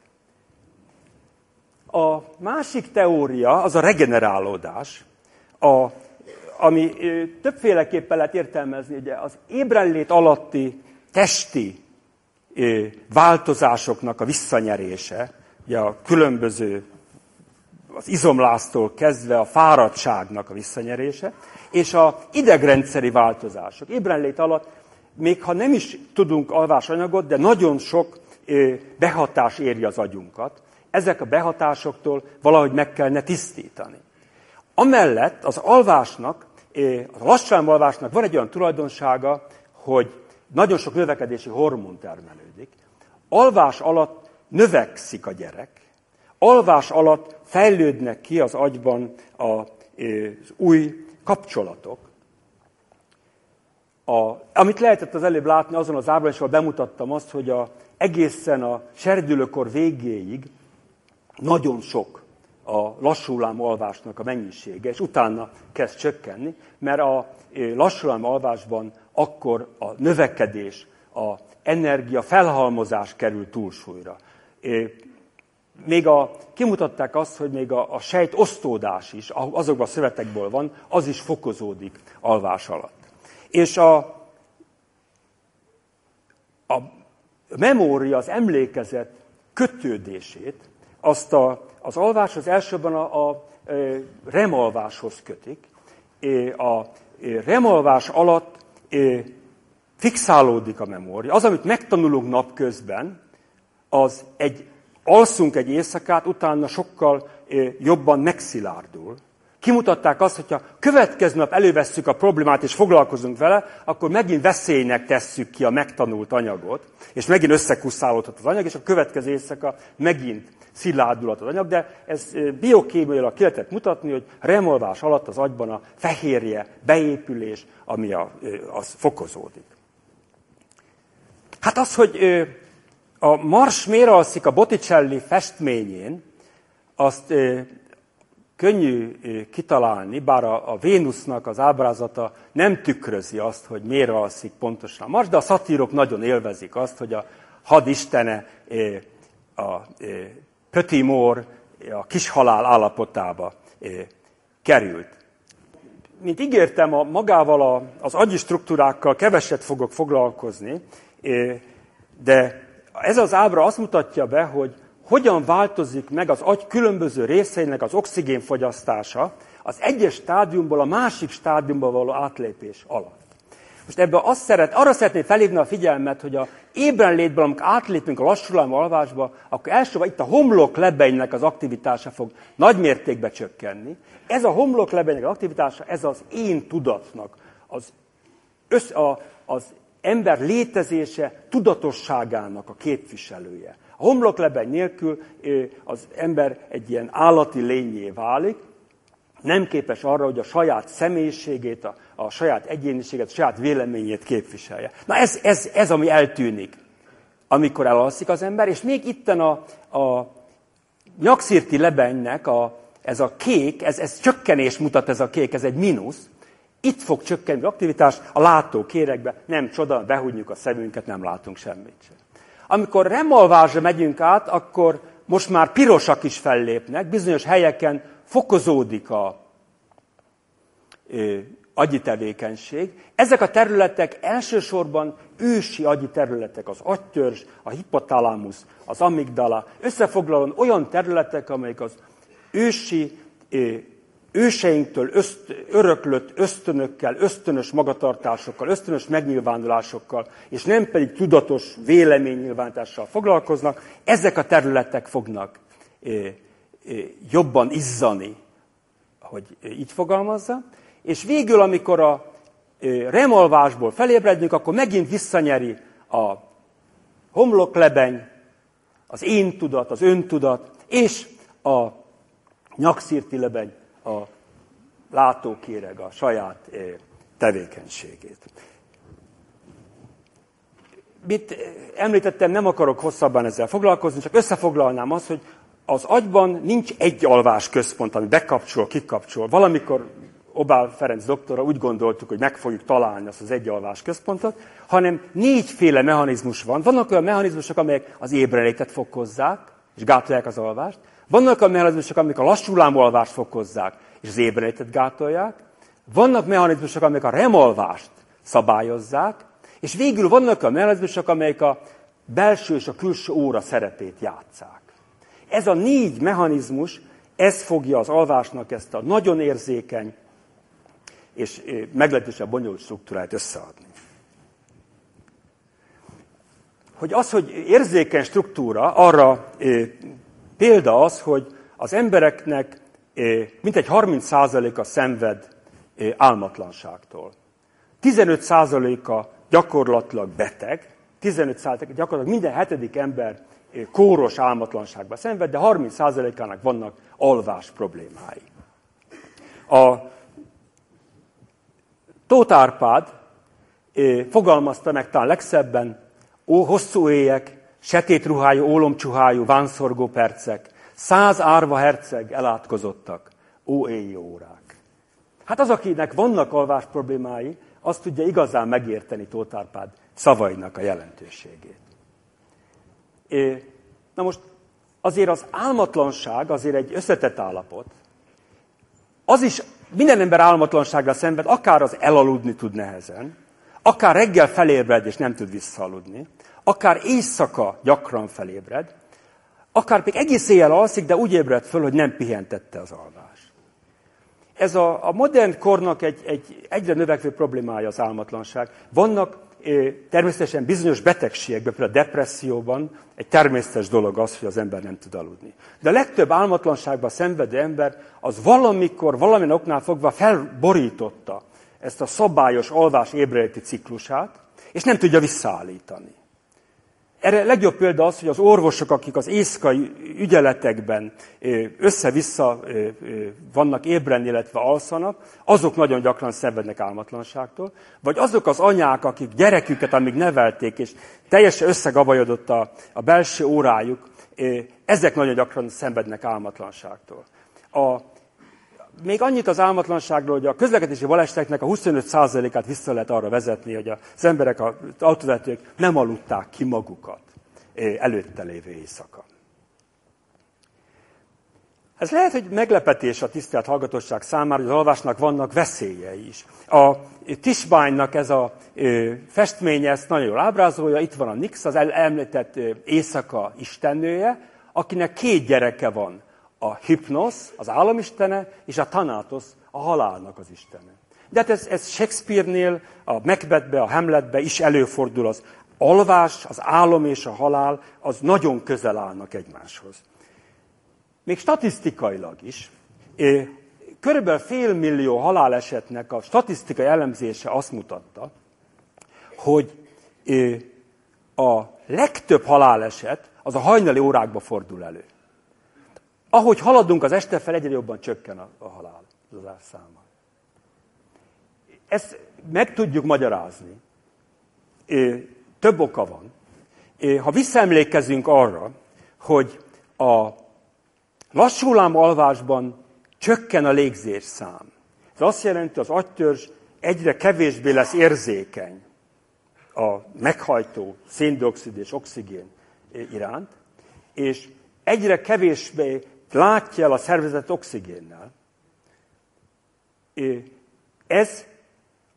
A másik teória az a regenerálódás, ami többféleképpen lehet értelmezni, ugye az ébrenlét alatti testi változásoknak a visszanyerése, ugye a különböző az izomláztól kezdve a fáradtságnak a visszanyerése, és az idegrendszeri változások. Ébrenlét alatt, még ha nem is tudunk alvásanyagot, de nagyon sok behatás éri az agyunkat. Ezek a behatásoktól valahogy meg kellene tisztítani. Amellett az alvásnak, a lassulám-alvásnak van egy olyan tulajdonsága, hogy nagyon sok növekedési hormon termelődik. Alvás alatt növekszik a gyerek, alvás alatt fejlődnek ki az agyban az új kapcsolatok. Amit lehetett az előbb látni azon az ábrán, és ahol bemutattam azt, hogy egészen a serdülőkor végéig nagyon sok a lassulám alvásnak a mennyisége, és utána kezd csökkenni, mert a lassulám alvásban akkor a növekedés, a energia felhalmozás kerül túlsúlyra. Kimutatták azt, hogy még a sejt osztódás is, azokban a szövetekből van, az is fokozódik alvás alatt. És a memória, az emlékezet kötődését, azt az alváshoz elsőben a remalváshoz kötik. A remalvás alatt fixálódik a memória. Az, amit megtanulunk napközben, az alszunk egy éjszakát, utána sokkal jobban megszilárdul. Kimutatták azt, hogyha következő nap elővesszük a problémát és foglalkozunk vele, akkor megint veszélynek tesszük ki a megtanult anyagot, és megint összekusszálódhat az anyag, és a következő éjszaka megint szilárdulhat az anyag, de ez biokémiailag ki lehetett mutatni, hogy remolvás alatt az agyban a fehérje beépülés, ami az fokozódik. Hát az, hogy a Mars miért alszik a Botticelli festményén, azt könnyű kitalálni, bár a Vénusznak az ábrázata nem tükrözi azt, hogy miért alszik pontosan a Mars, de a szatírok nagyon élvezik azt, hogy a hadistene, a Petit Mort a kis halál állapotába került. Mint ígértem, magával az agyi struktúrákkal keveset fogok foglalkozni, de ez az ábra azt mutatja be, hogy hogyan változik meg az agy különböző részeinek az oxigénfogyasztása az egyes stádiumból a másik stádiumba való átlépés alatt. Most ebben arra szeretném felhívni a figyelmet, hogy a ébrenlétből, amikor átlépünk a lassulám alvásba, akkor elsősorban itt a homloklebenynek az aktivitása fog nagymértékben csökkenni. Ez a homloklebenynek az aktivitása, ez az én tudatnak, az ember létezése tudatosságának a képviselője. A homloklebeny nélkül az ember egy ilyen állati lényé válik, nem képes arra, hogy a saját személyiségét, a saját egyéniséget, a saját véleményét képviselje. Na ez ami eltűnik, amikor elalszik az ember, és még itten a nyakszirti lebenynek ez a kék, ez csökkenés mutat, ez a kék, ez egy mínusz. Itt fog csökkenni az aktivitás, a látókéregbe, nem csoda, behújjuk a szemünket, nem látunk semmit sem. Amikor remalvásra megyünk át, akkor most már pirosak is fellépnek, bizonyos helyeken fokozódik agyi tevékenység. Ezek a területek elsősorban ősi agyi területek, az agytörzs, a hipotalamusz, az amigdala, összefoglalóan olyan területek, amelyek az őseinktől öröklött ösztönökkel, ösztönös magatartásokkal, ösztönös megnyilvánulásokkal, és nem pedig tudatos véleménynyilvánítással foglalkoznak, ezek a területek fognak jobban izzani, hogy így fogalmazza, és végül, amikor a remalvásból felébredünk, akkor megint visszanyeri a homloklebeny, az én tudat, az öntudat, és a nyakszírti lebeny, a látókéreg, a saját tevékenységét. Mit említettem, nem akarok hosszabban ezzel foglalkozni, csak összefoglalnám azt, hogy az agyban nincs egy alvás központ, ami bekapcsol, kikapcsol. Valamikor Obál Ferenc doktorra úgy gondoltuk, hogy meg fogjuk találni azt az egyalvás központot, hanem 4 féle mechanizmus van. Vannak olyan mechanizmusok, amelyek az ébrenlétet fokozzák, és gátolják az alvást. Vannak olyan mechanizmusok, amelyek a lassuló alvást fokozzák, és az ébrenlétet gátolják. Vannak mechanizmusok, amelyek a remalvást szabályozzák, és végül vannak olyan mechanizmusok, amelyek a belső és a külső óra szerepét játsszák. Ez a 4 mechanizmus, ez fogja az alvásnak ezt a nagyon érzékeny és meglehetősen bonyolult struktúráját összeadni. Hogy érzékeny struktúra, arra példa az, hogy az embereknek mintegy 30%-a szenved álmatlanságtól. 15%-a gyakorlatilag beteg, 15%-a gyakorlatilag minden 7. ember kóros álmatlanságban szenved, de 30%-ának vannak alvás problémái. A Tóth Árpád fogalmazta meg talán legszebben: hosszú éjek, setét ruhájú, ólomcsuhájú, vánszorgó percek, 100 árva herceg elátkozottak, éjjé órák. Hát az, akinek vannak alvás problémái, az tudja igazán megérteni Tóth Árpád szavainak a jelentőségét. Na most azért az álmatlanság azért egy összetett állapot. Az is minden ember álmatlanságra szenved, akár az elaludni tud nehezen, akár reggel felébred és nem tud visszaaludni, akár éjszaka gyakran felébred, akár még egész éjjel alszik, de úgy ébred föl, hogy nem pihentette az alvást. Ez a modern kornak egy egyre növekvő problémája az álmatlanság. Vannak természetesen bizonyos betegségekben, például a depresszióban egy természetes dolog az, hogy az ember nem tud aludni. De a legtöbb álmatlanságban szenvedő ember az valamikor, valamilyen oknál fogva felborította ezt a szabályos alvás-ébredési ciklusát, és nem tudja visszaállítani. Erre legjobb példa az, hogy az orvosok, akik az éjszakai ügyeletekben össze-vissza vannak ébren, illetve alszanak, azok nagyon gyakran szenvednek álmatlanságtól, vagy azok az anyák, akik gyereküket, amíg nevelték, és teljesen összegabajodott a belső órájuk, ezek nagyon gyakran szenvednek álmatlanságtól. Még annyit az álmatlanságról, hogy a közlekedési baleseteknek a 25%-át vissza lehet arra vezetni, hogy az emberek, az autóvezetők nem aludták ki magukat előtte lévő éjszaka. Ez lehet, hogy meglepetés a tisztelt hallgatóság számára, hogy az alvásnak vannak veszélyei is. A Tischbeinnak ez a festménye ezt nagyon jól ábrázolja. Itt van a Nix, az említett éjszaka istennője, akinek 2 gyereke van. A Hypnosz, az álomistene, és a Thanatos, a halálnak az istene. De hát ez Shakespeare-nél, a Macbethbe, a Hamletbe is előfordul. Az alvás, az álom és a halál, az nagyon közel állnak egymáshoz. Még statisztikailag is, körülbelül 500 000 halálesetnek a statisztikai elemzése azt mutatta, hogy a legtöbb haláleset az a hajnali órákban fordul elő. Ahogy haladunk az este fel, egyre jobban csökken a halálozás száma. Ezt meg tudjuk magyarázni. Több oka van. Ha visszaemlékezünk arra, hogy a lassú hullámú alvásban csökken a légzés szám. Ez azt jelenti, hogy az agytörzs egyre kevésbé lesz érzékeny a meghajtó szén-dioxid és oxigén iránt, és egyre kevésbé látja el a szervezet oxigénnel. Ez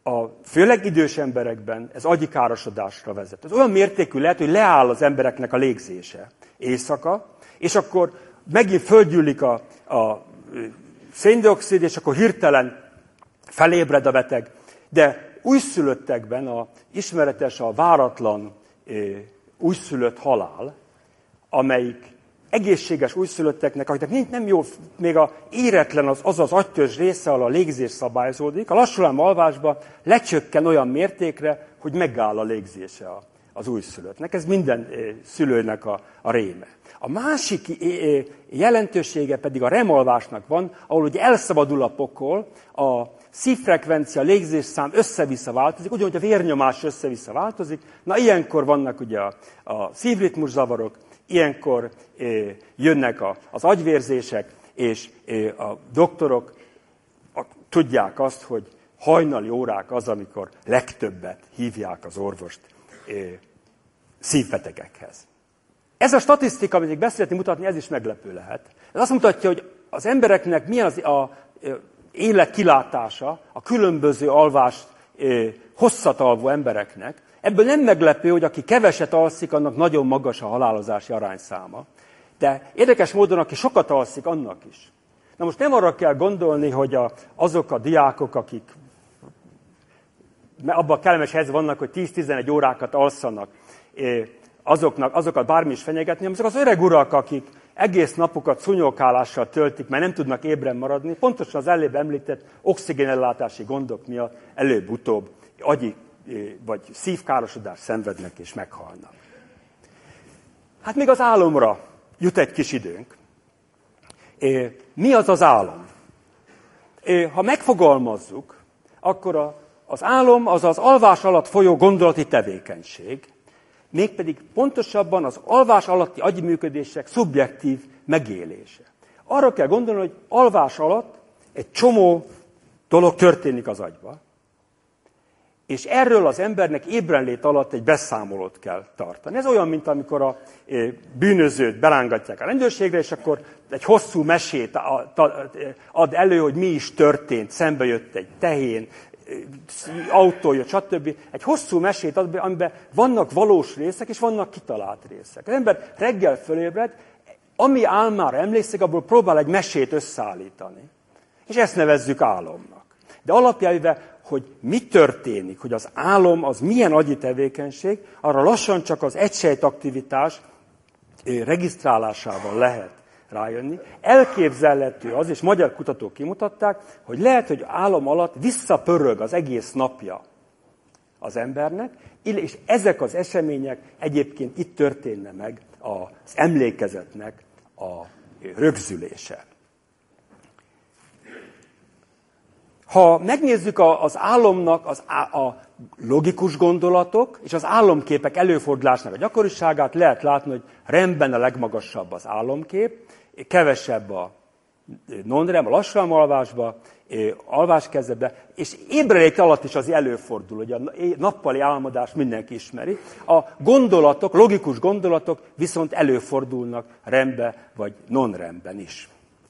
főleg idős emberekben ez agyi károsodásra vezet. Ez olyan mértékű lehet, hogy leáll az embereknek a légzése éjszaka, és akkor megint földgyűlik a széndioxid, és akkor hirtelen felébred a beteg. De újszülöttekben ismeretes a váratlan újszülött halál, amelyik egészséges újszülötteknek, akiknek nem jó, még a éretlen az agytörzs része, ahol a légzés szabályozódik, a lassulám alvásban lecsökken olyan mértékre, hogy megáll a légzése az újszülöttnek. Ez minden szülőnek a réme. A másik jelentősége pedig a REM-alvásnak van, ahol ugye elszabadul a pokol, a szívfrekvencia, a légzésszám össze-vissza változik, ugyanúgy a vérnyomás össze-vissza változik. Na, ilyenkor vannak ugye a szívritmuszavarok, ilyenkor jönnek az agyvérzések, és a doktorok tudják azt, hogy hajnali órák az, amikor legtöbbet hívják az orvost szívbetegekhez. Ez a statisztika, amit meg szeretném mutatni, ez is meglepő lehet. Ez azt mutatja, hogy az embereknek milyen az élet kilátása, a különböző alvást hosszatalvú embereknek. Ebből nem meglepő, hogy aki keveset alszik, annak nagyon magas a halálozási arányszáma. De érdekes módon, aki sokat alszik, annak is. Na most nem arra kell gondolni, hogy azok a diákok, akik abban a kellemes helyzetben vannak, hogy 10-11 órákat alszanak, azokat bármi is fenyegetni, hanem azok az öreg urak, akik egész napokat szúnyogkálással töltik, mert nem tudnak ébren maradni, pontosan az előbb említett oxigénellátási gondok miatt előbb-utóbb agyi vagy szívkárosodást szenvednek és meghalnak. Hát még az álomra jut egy kis időnk. Mi az az álom? Ha megfogalmazzuk, akkor az álom az az alvás alatt folyó gondolati tevékenység, mégpedig pontosabban az alvás alatti agyműködések szubjektív megélése. Arra kell gondolni, hogy alvás alatt egy csomó dolog történik az agyba, és erről az embernek ébrenlét alatt egy beszámolót kell tartani. Ez olyan, mint amikor a bűnözőt belángatják a rendőrségre, és akkor egy hosszú mesét ad elő, hogy mi is történt, szembe jött egy tehén, autó jött, stb. Egy hosszú mesét ad, amiben vannak valós részek, és vannak kitalált részek. Az ember reggel fölébred, ami álmára emlékszik, abból próbál egy mesét összeállítani. És ezt nevezzük álomnak. De alapjában, hogy mi történik, hogy az álom az milyen agyi tevékenység, arra lassan csak az egysejtaktivitás regisztrálásával lehet rájönni. Elképzelhető az, és magyar kutatók kimutatták, hogy lehet, hogy álom alatt visszapörög az egész napja az embernek, és ezek az események egyébként itt történne meg az emlékezetnek a rögzülése. Ha megnézzük az álomnak a logikus gondolatok és az álomképek előfordulásnak a gyakoriságát, lehet látni, hogy REM-ben a legmagasabb az álomkép, kevesebb a non-REM, a lassú alvásban, alváskezdetben, és ébrenlét alatt is az előfordul, hogy a nappali álmodást mindenki ismeri. A gondolatok, logikus gondolatok viszont előfordulnak REM-be vagy non-REM-ben is.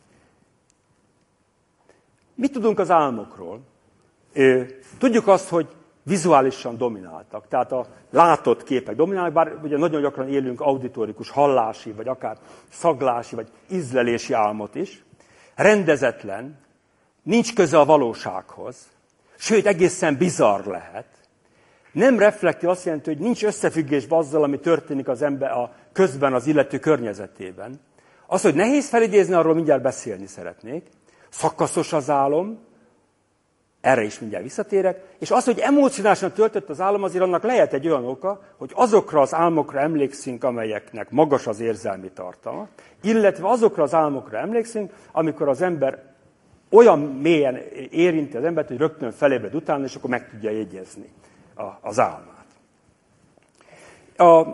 Mit tudunk az álmokról? Tudjuk azt, hogy vizuálisan domináltak, tehát a látott képek dominálnak, bár ugye nagyon gyakran élünk auditorikus, hallási, vagy akár szaglási, vagy ízlelési álmot is. Rendezetlen, nincs köze a valósághoz, sőt egészen bizarr lehet. Nem reflektív azt jelenti, hogy nincs összefüggésben azzal, ami történik az ember közben az illető környezetében. Az, hogy nehéz felidézni, arról mindjárt beszélni szeretnék. Szakaszos az álom, erre is mindjárt visszatérek, és az, hogy emocionálisan töltött az álom, azért annak lehet egy olyan oka, hogy azokra az álmokra emlékszünk, amelyeknek magas az érzelmi tartalma, illetve azokra az álmokra emlékszünk, amikor az ember olyan mélyen érinti az embert, hogy rögtön felébred utána, és akkor meg tudja jegyezni az álmát. A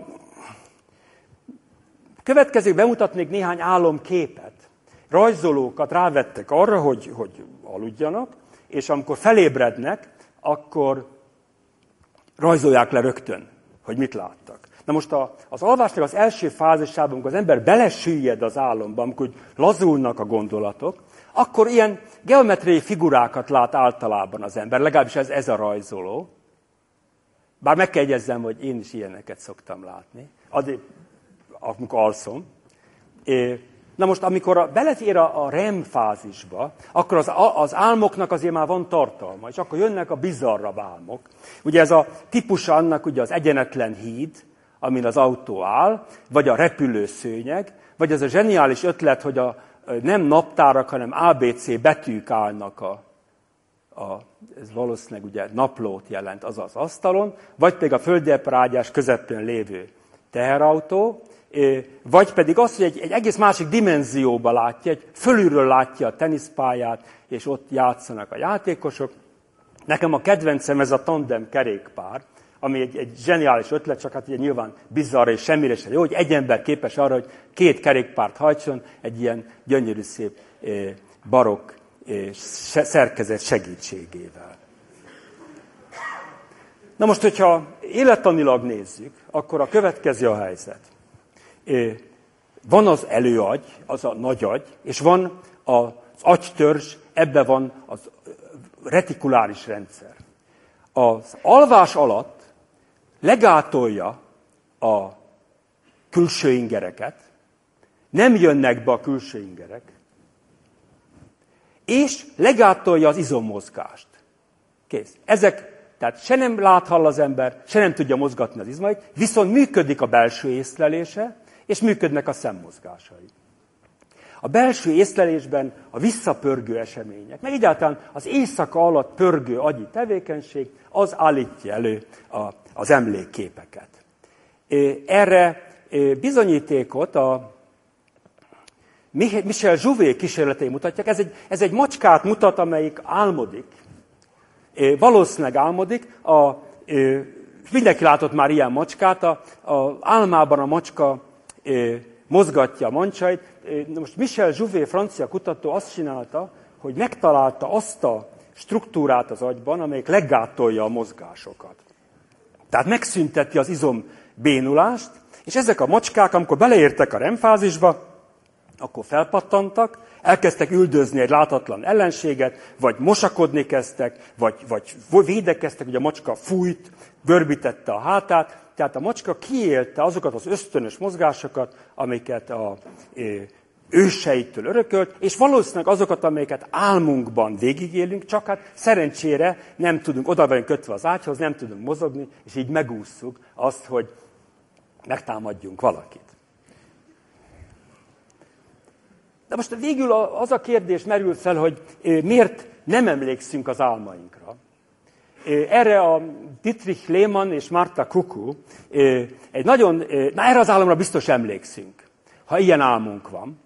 következő bemutatnék néhány álomképet. Rajzolókat rávettek arra, hogy aludjanak, és amikor felébrednek, akkor rajzolják le rögtön, hogy mit láttak. Na most az alvásnak az első fázisában, amikor az ember belesüllyed az álomba, amikor lazulnak a gondolatok, akkor ilyen geometriai figurákat lát általában az ember, legalábbis ez a rajzoló. Bár meg kell jegyezzem, hogy én is ilyeneket szoktam látni, amikor alszom. Na most, amikor beletér a REM fázisba, akkor az álmoknak azért már van tartalma, és akkor jönnek a bizarrabb álmok. Ugye ez a típusa annak ugye az egyenetlen híd, amin az autó áll, vagy a repülőszőnyeg, vagy ez a zseniális ötlet, hogy nem naptárak, hanem ABC betűk állnak ez valószínűleg ugye naplót jelent az asztalon, vagy pedig a földjelparágyás közepén lévő teherautó, vagy pedig az, hogy egy egész másik dimenzióba látja, fölülről látja a teniszpályát, és ott játszanak a játékosok. Nekem a kedvencem ez a tandem kerékpár, ami egy zseniális ötlet, csak hát ugye nyilván bizarr és semmire sem jó, hogy egy ember képes arra, hogy 2 kerékpárt hajtson egy ilyen gyönyörű szép barokk szerkezet segítségével. Na most, hogyha élettanilag nézzük, akkor a következő a helyzet. Van az előagy, az a nagy agy, és van az agytörzs, ebben van az retikuláris rendszer. Az alvás alatt legátolja a külső ingereket, nem jönnek be a külső ingerek, és legátolja az izommozgást. Kész. Tehát se nem lát-hall az ember, se nem tudja mozgatni az izmait, viszont működik a belső észlelése, és működnek a szemmozgásai. A belső észlelésben a visszapörgő események, meg egyáltalán az éjszaka alatt pörgő agyi tevékenység, az állítja elő az emlékképeket. Erre bizonyítékot a Michel Jouvet kísérletei mutatják. Ez egy macskát mutat, amelyik álmodik. Valószínűleg álmodik. Mindenki látott már ilyen macskát. Az álmában a macska mozgatja a mancsait. Most Michel Jouvet, francia kutató azt csinálta, hogy megtalálta azt a struktúrát az agyban, amelyik legátolja a mozgásokat. Tehát megszünteti az izombénulást, és ezek a macskák, amikor beleértek a REM-fázisba, akkor felpattantak, elkezdtek üldözni egy látatlan ellenséget, vagy mosakodni kezdtek, vagy védekeztek, hogy a macska fújt, görbítette a hátát. Tehát a macska kiélte azokat az ösztönös mozgásokat, amiket a őseitől örökölt, és valószínűleg azokat, amelyeket álmunkban végigélünk, csak hát szerencsére nem tudunk, oda vagyunk kötve az ágyhoz, nem tudunk mozogni, és így megússzuk azt, hogy megtámadjunk valakit. De most végül az a kérdés merül fel, hogy miért nem emlékszünk az álmainkra. Erre a Dietrich Lehmann és Martha Kuku erre az álomra biztos emlékszünk, ha ilyen álmunk van.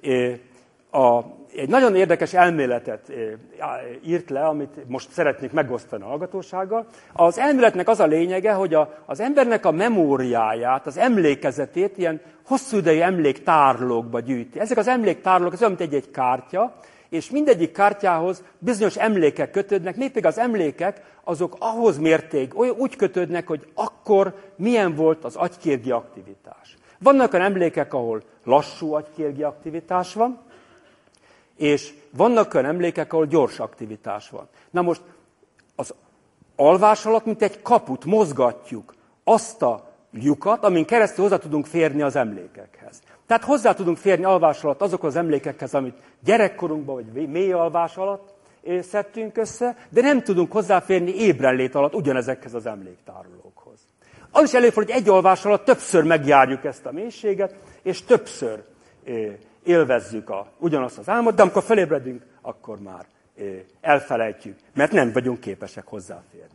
Egy nagyon érdekes elméletet írt le, amit most szeretnék megosztani a hallgatósággal. Az elméletnek az a lényege, hogy az embernek a memóriáját, az emlékezetét ilyen hosszú idejű emléktárlókba gyűjti. Ezek az emléktárlók, ez olyan, mint egy kártya, és mindegyik kártyához bizonyos emlékek kötődnek, mégpedig az emlékek azok ahhoz úgy kötődnek, hogy akkor milyen volt az agykérgi aktivitás. Vannak olyan emlékek, ahol lassú agykérgi aktivitás van, és vannak olyan emlékek, ahol gyors aktivitás van. Na most az alvás alatt, mint egy kaput mozgatjuk azt a lyukat, amin keresztül hozzá tudunk férni az emlékekhez. Tehát hozzá tudunk férni alvás alatt azokhoz az emlékekhez, amit gyerekkorunkban vagy mély alvás alatt szedtünk össze, de nem tudunk hozzáférni ébrenlét alatt ugyanezekhez az emléktárolókhoz. Az is előfordul, hogy egy alvás alatt többször megjárjuk ezt a mélységet, és többször élvezzük ugyanazt az álmot, de amikor felébredünk, akkor már elfelejtjük, mert nem vagyunk képesek hozzáférni.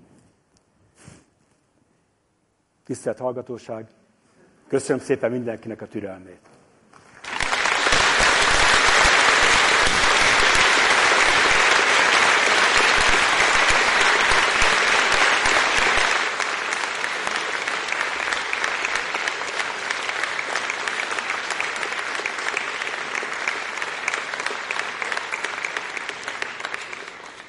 Tisztelt hallgatóság, köszönöm szépen mindenkinek a türelmét.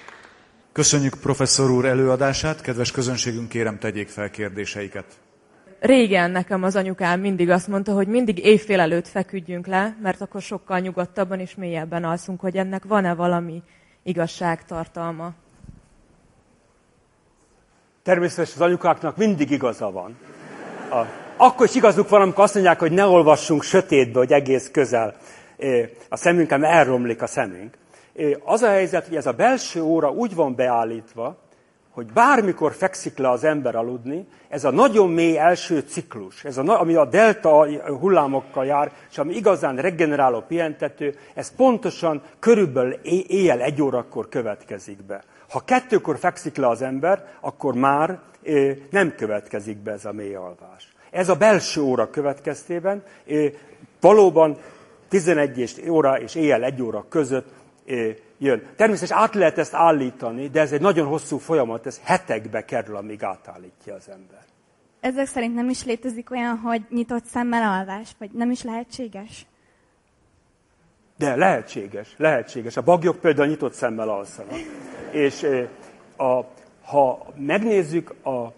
Köszönjük professzor úr előadását, kedves közönségünk, kérem tegyék fel kérdéseiket. régen nekem az anyukám mindig azt mondta, hogy mindig éjfél előtt feküdjünk le, mert akkor sokkal nyugodtabban és mélyebben alszunk, hogy ennek van-e valami igazságtartalma. Természetesen az anyukáknak mindig igaza van. Akkor is igazuk van, amikor azt mondják, hogy ne olvassunk sötétbe, hogy egész közel a szemünkkel, mert elromlik a szemünk. Az a helyzet, hogy ez a belső óra úgy van beállítva, hogy bármikor fekszik le az ember aludni, ez a nagyon mély első ciklus, ami a delta hullámokkal jár, és ami igazán regeneráló pihentető, ez pontosan körülbelül éjjel 1 órakor következik be. Ha 2-kor fekszik le az ember, akkor már nem következik be ez a mély alvás. Ez a belső óra következtében valóban 11 óra és éjjel 1 óra között jön. Természetesen át lehet ezt állítani, de ez egy nagyon hosszú folyamat, ez hetekbe kerül, amíg átállítja az ember. Ezek szerint nem is létezik olyan, hogy nyitott szemmel alvás, vagy nem is lehetséges? De lehetséges. A baglyok például nyitott szemmel alszanak. És ha megnézzük a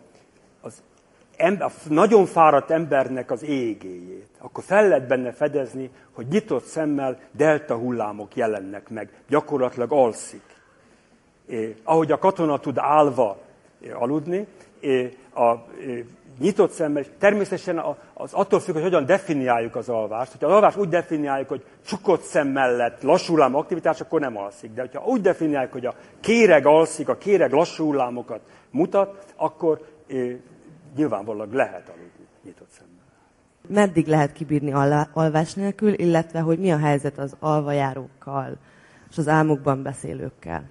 nagyon fáradt embernek az EEG-jét, akkor fel lehet benne fedezni, hogy nyitott szemmel delta hullámok jelennek meg. Gyakorlatilag alszik. Ahogy a katona tud állva aludni, nyitott szemmel, természetesen az attól függ, hogy hogyan definiáljuk az alvást. Ha az alvást úgy definiáljuk, hogy csukott szem mellett lassú hullám aktivitás, akkor nem alszik. De ha úgy definiáljuk, hogy a kéreg alszik, a kéreg lassú hullámokat mutat, akkor nyilvánvalóan lehet aludni nyitott szemmel. Meddig lehet kibírni alvás nélkül, illetve hogy mi a helyzet az alvajárókkal és az álmukban beszélőkkel?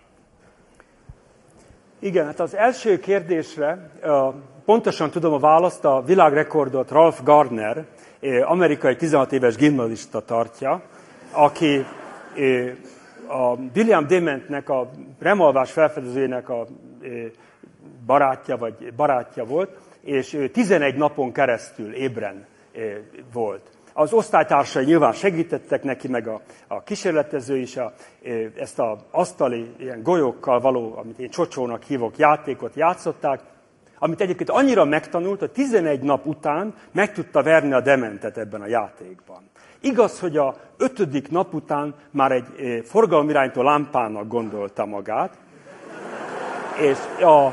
Igen, hát az első kérdésre pontosan tudom a választ, a világrekordot Ralph Gardner, amerikai 16 éves gimnazista tartja, aki a William Dementnek, a remalvás felfedezőjének a barátja volt, és 11 napon keresztül ébren volt. Az osztálytársai nyilván segítettek neki, meg a kísérletező is ezt az asztali ilyen golyókkal való, amit én csocsónak hívok, játékot játszották, amit egyébként annyira megtanult, hogy 11 nap után meg tudta verni a Dementet ebben a játékban. Igaz, hogy a 5. nap után már egy forgalomirányító lámpának gondolta magát, és a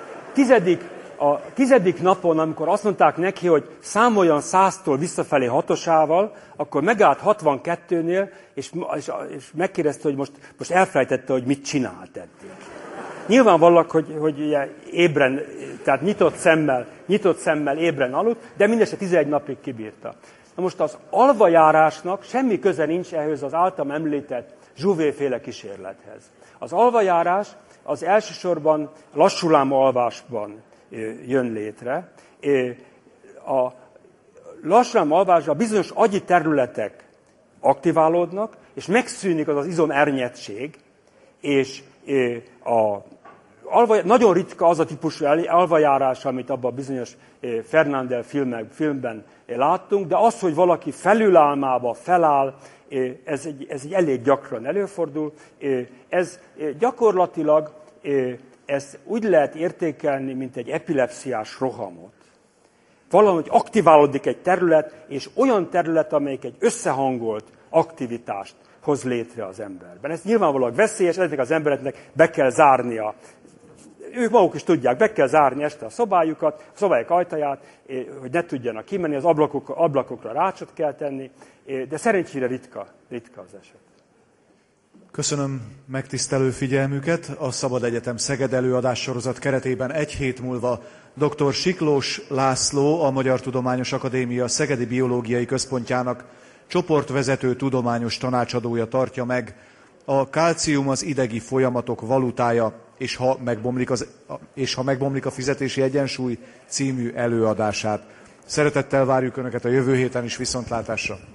10. napon, amikor azt mondták neki, hogy számoljon 100-tól visszafelé 6-osával, akkor megállt 62-nél, és megkérdezte, hogy most elfelejtette, hogy mit csinált eddig. Nyilvánvalóan, hogy ébren, tehát nyitott szemmel ébren aludt, de mindesetre 11 napig kibírta. Na most az alvajárásnak semmi köze nincs ehhez az általam említett Jouvet-féle kísérlethez. Az alvajárás az elsősorban lassúlámú alvásban jön létre. A lassúlámú alvásban bizonyos agyi területek aktiválódnak, és megszűnik az izomernyedtség, és nagyon ritka az a típusú alvajárás, amit abban a bizonyos Fernandel filmben láttunk, de az, hogy valaki felülálmába feláll, ez egy elég gyakran előfordul. Ez gyakorlatilag ezt úgy lehet értékelni, mint egy epilepsziás rohamot. Valahogy aktiválódik egy terület, és olyan terület, amelyik egy összehangolt aktivitást hoz létre az emberben. Ez nyilvánvalóan veszélyes, ezeknek az embereknek be kell zárnia. Ők maguk is tudják, be kell zárni este a szobájukat, a szobájuk ajtaját, hogy ne tudjanak kimenni, az ablakokra rácsot kell tenni, de szerencsére ritka az eset. Köszönöm megtisztelő figyelmüket. A Szabad Egyetem Szeged előadássorozat keretében egy hét múlva dr. Siklós László, a Magyar Tudományos Akadémia Szegedi Biológiai Központjának csoportvezető tudományos tanácsadója tartja meg a Kálcium az idegi folyamatok valutája, és ha megbomlik a fizetési egyensúly című előadását. Szeretettel várjuk Önöket a jövő héten is, viszontlátásra!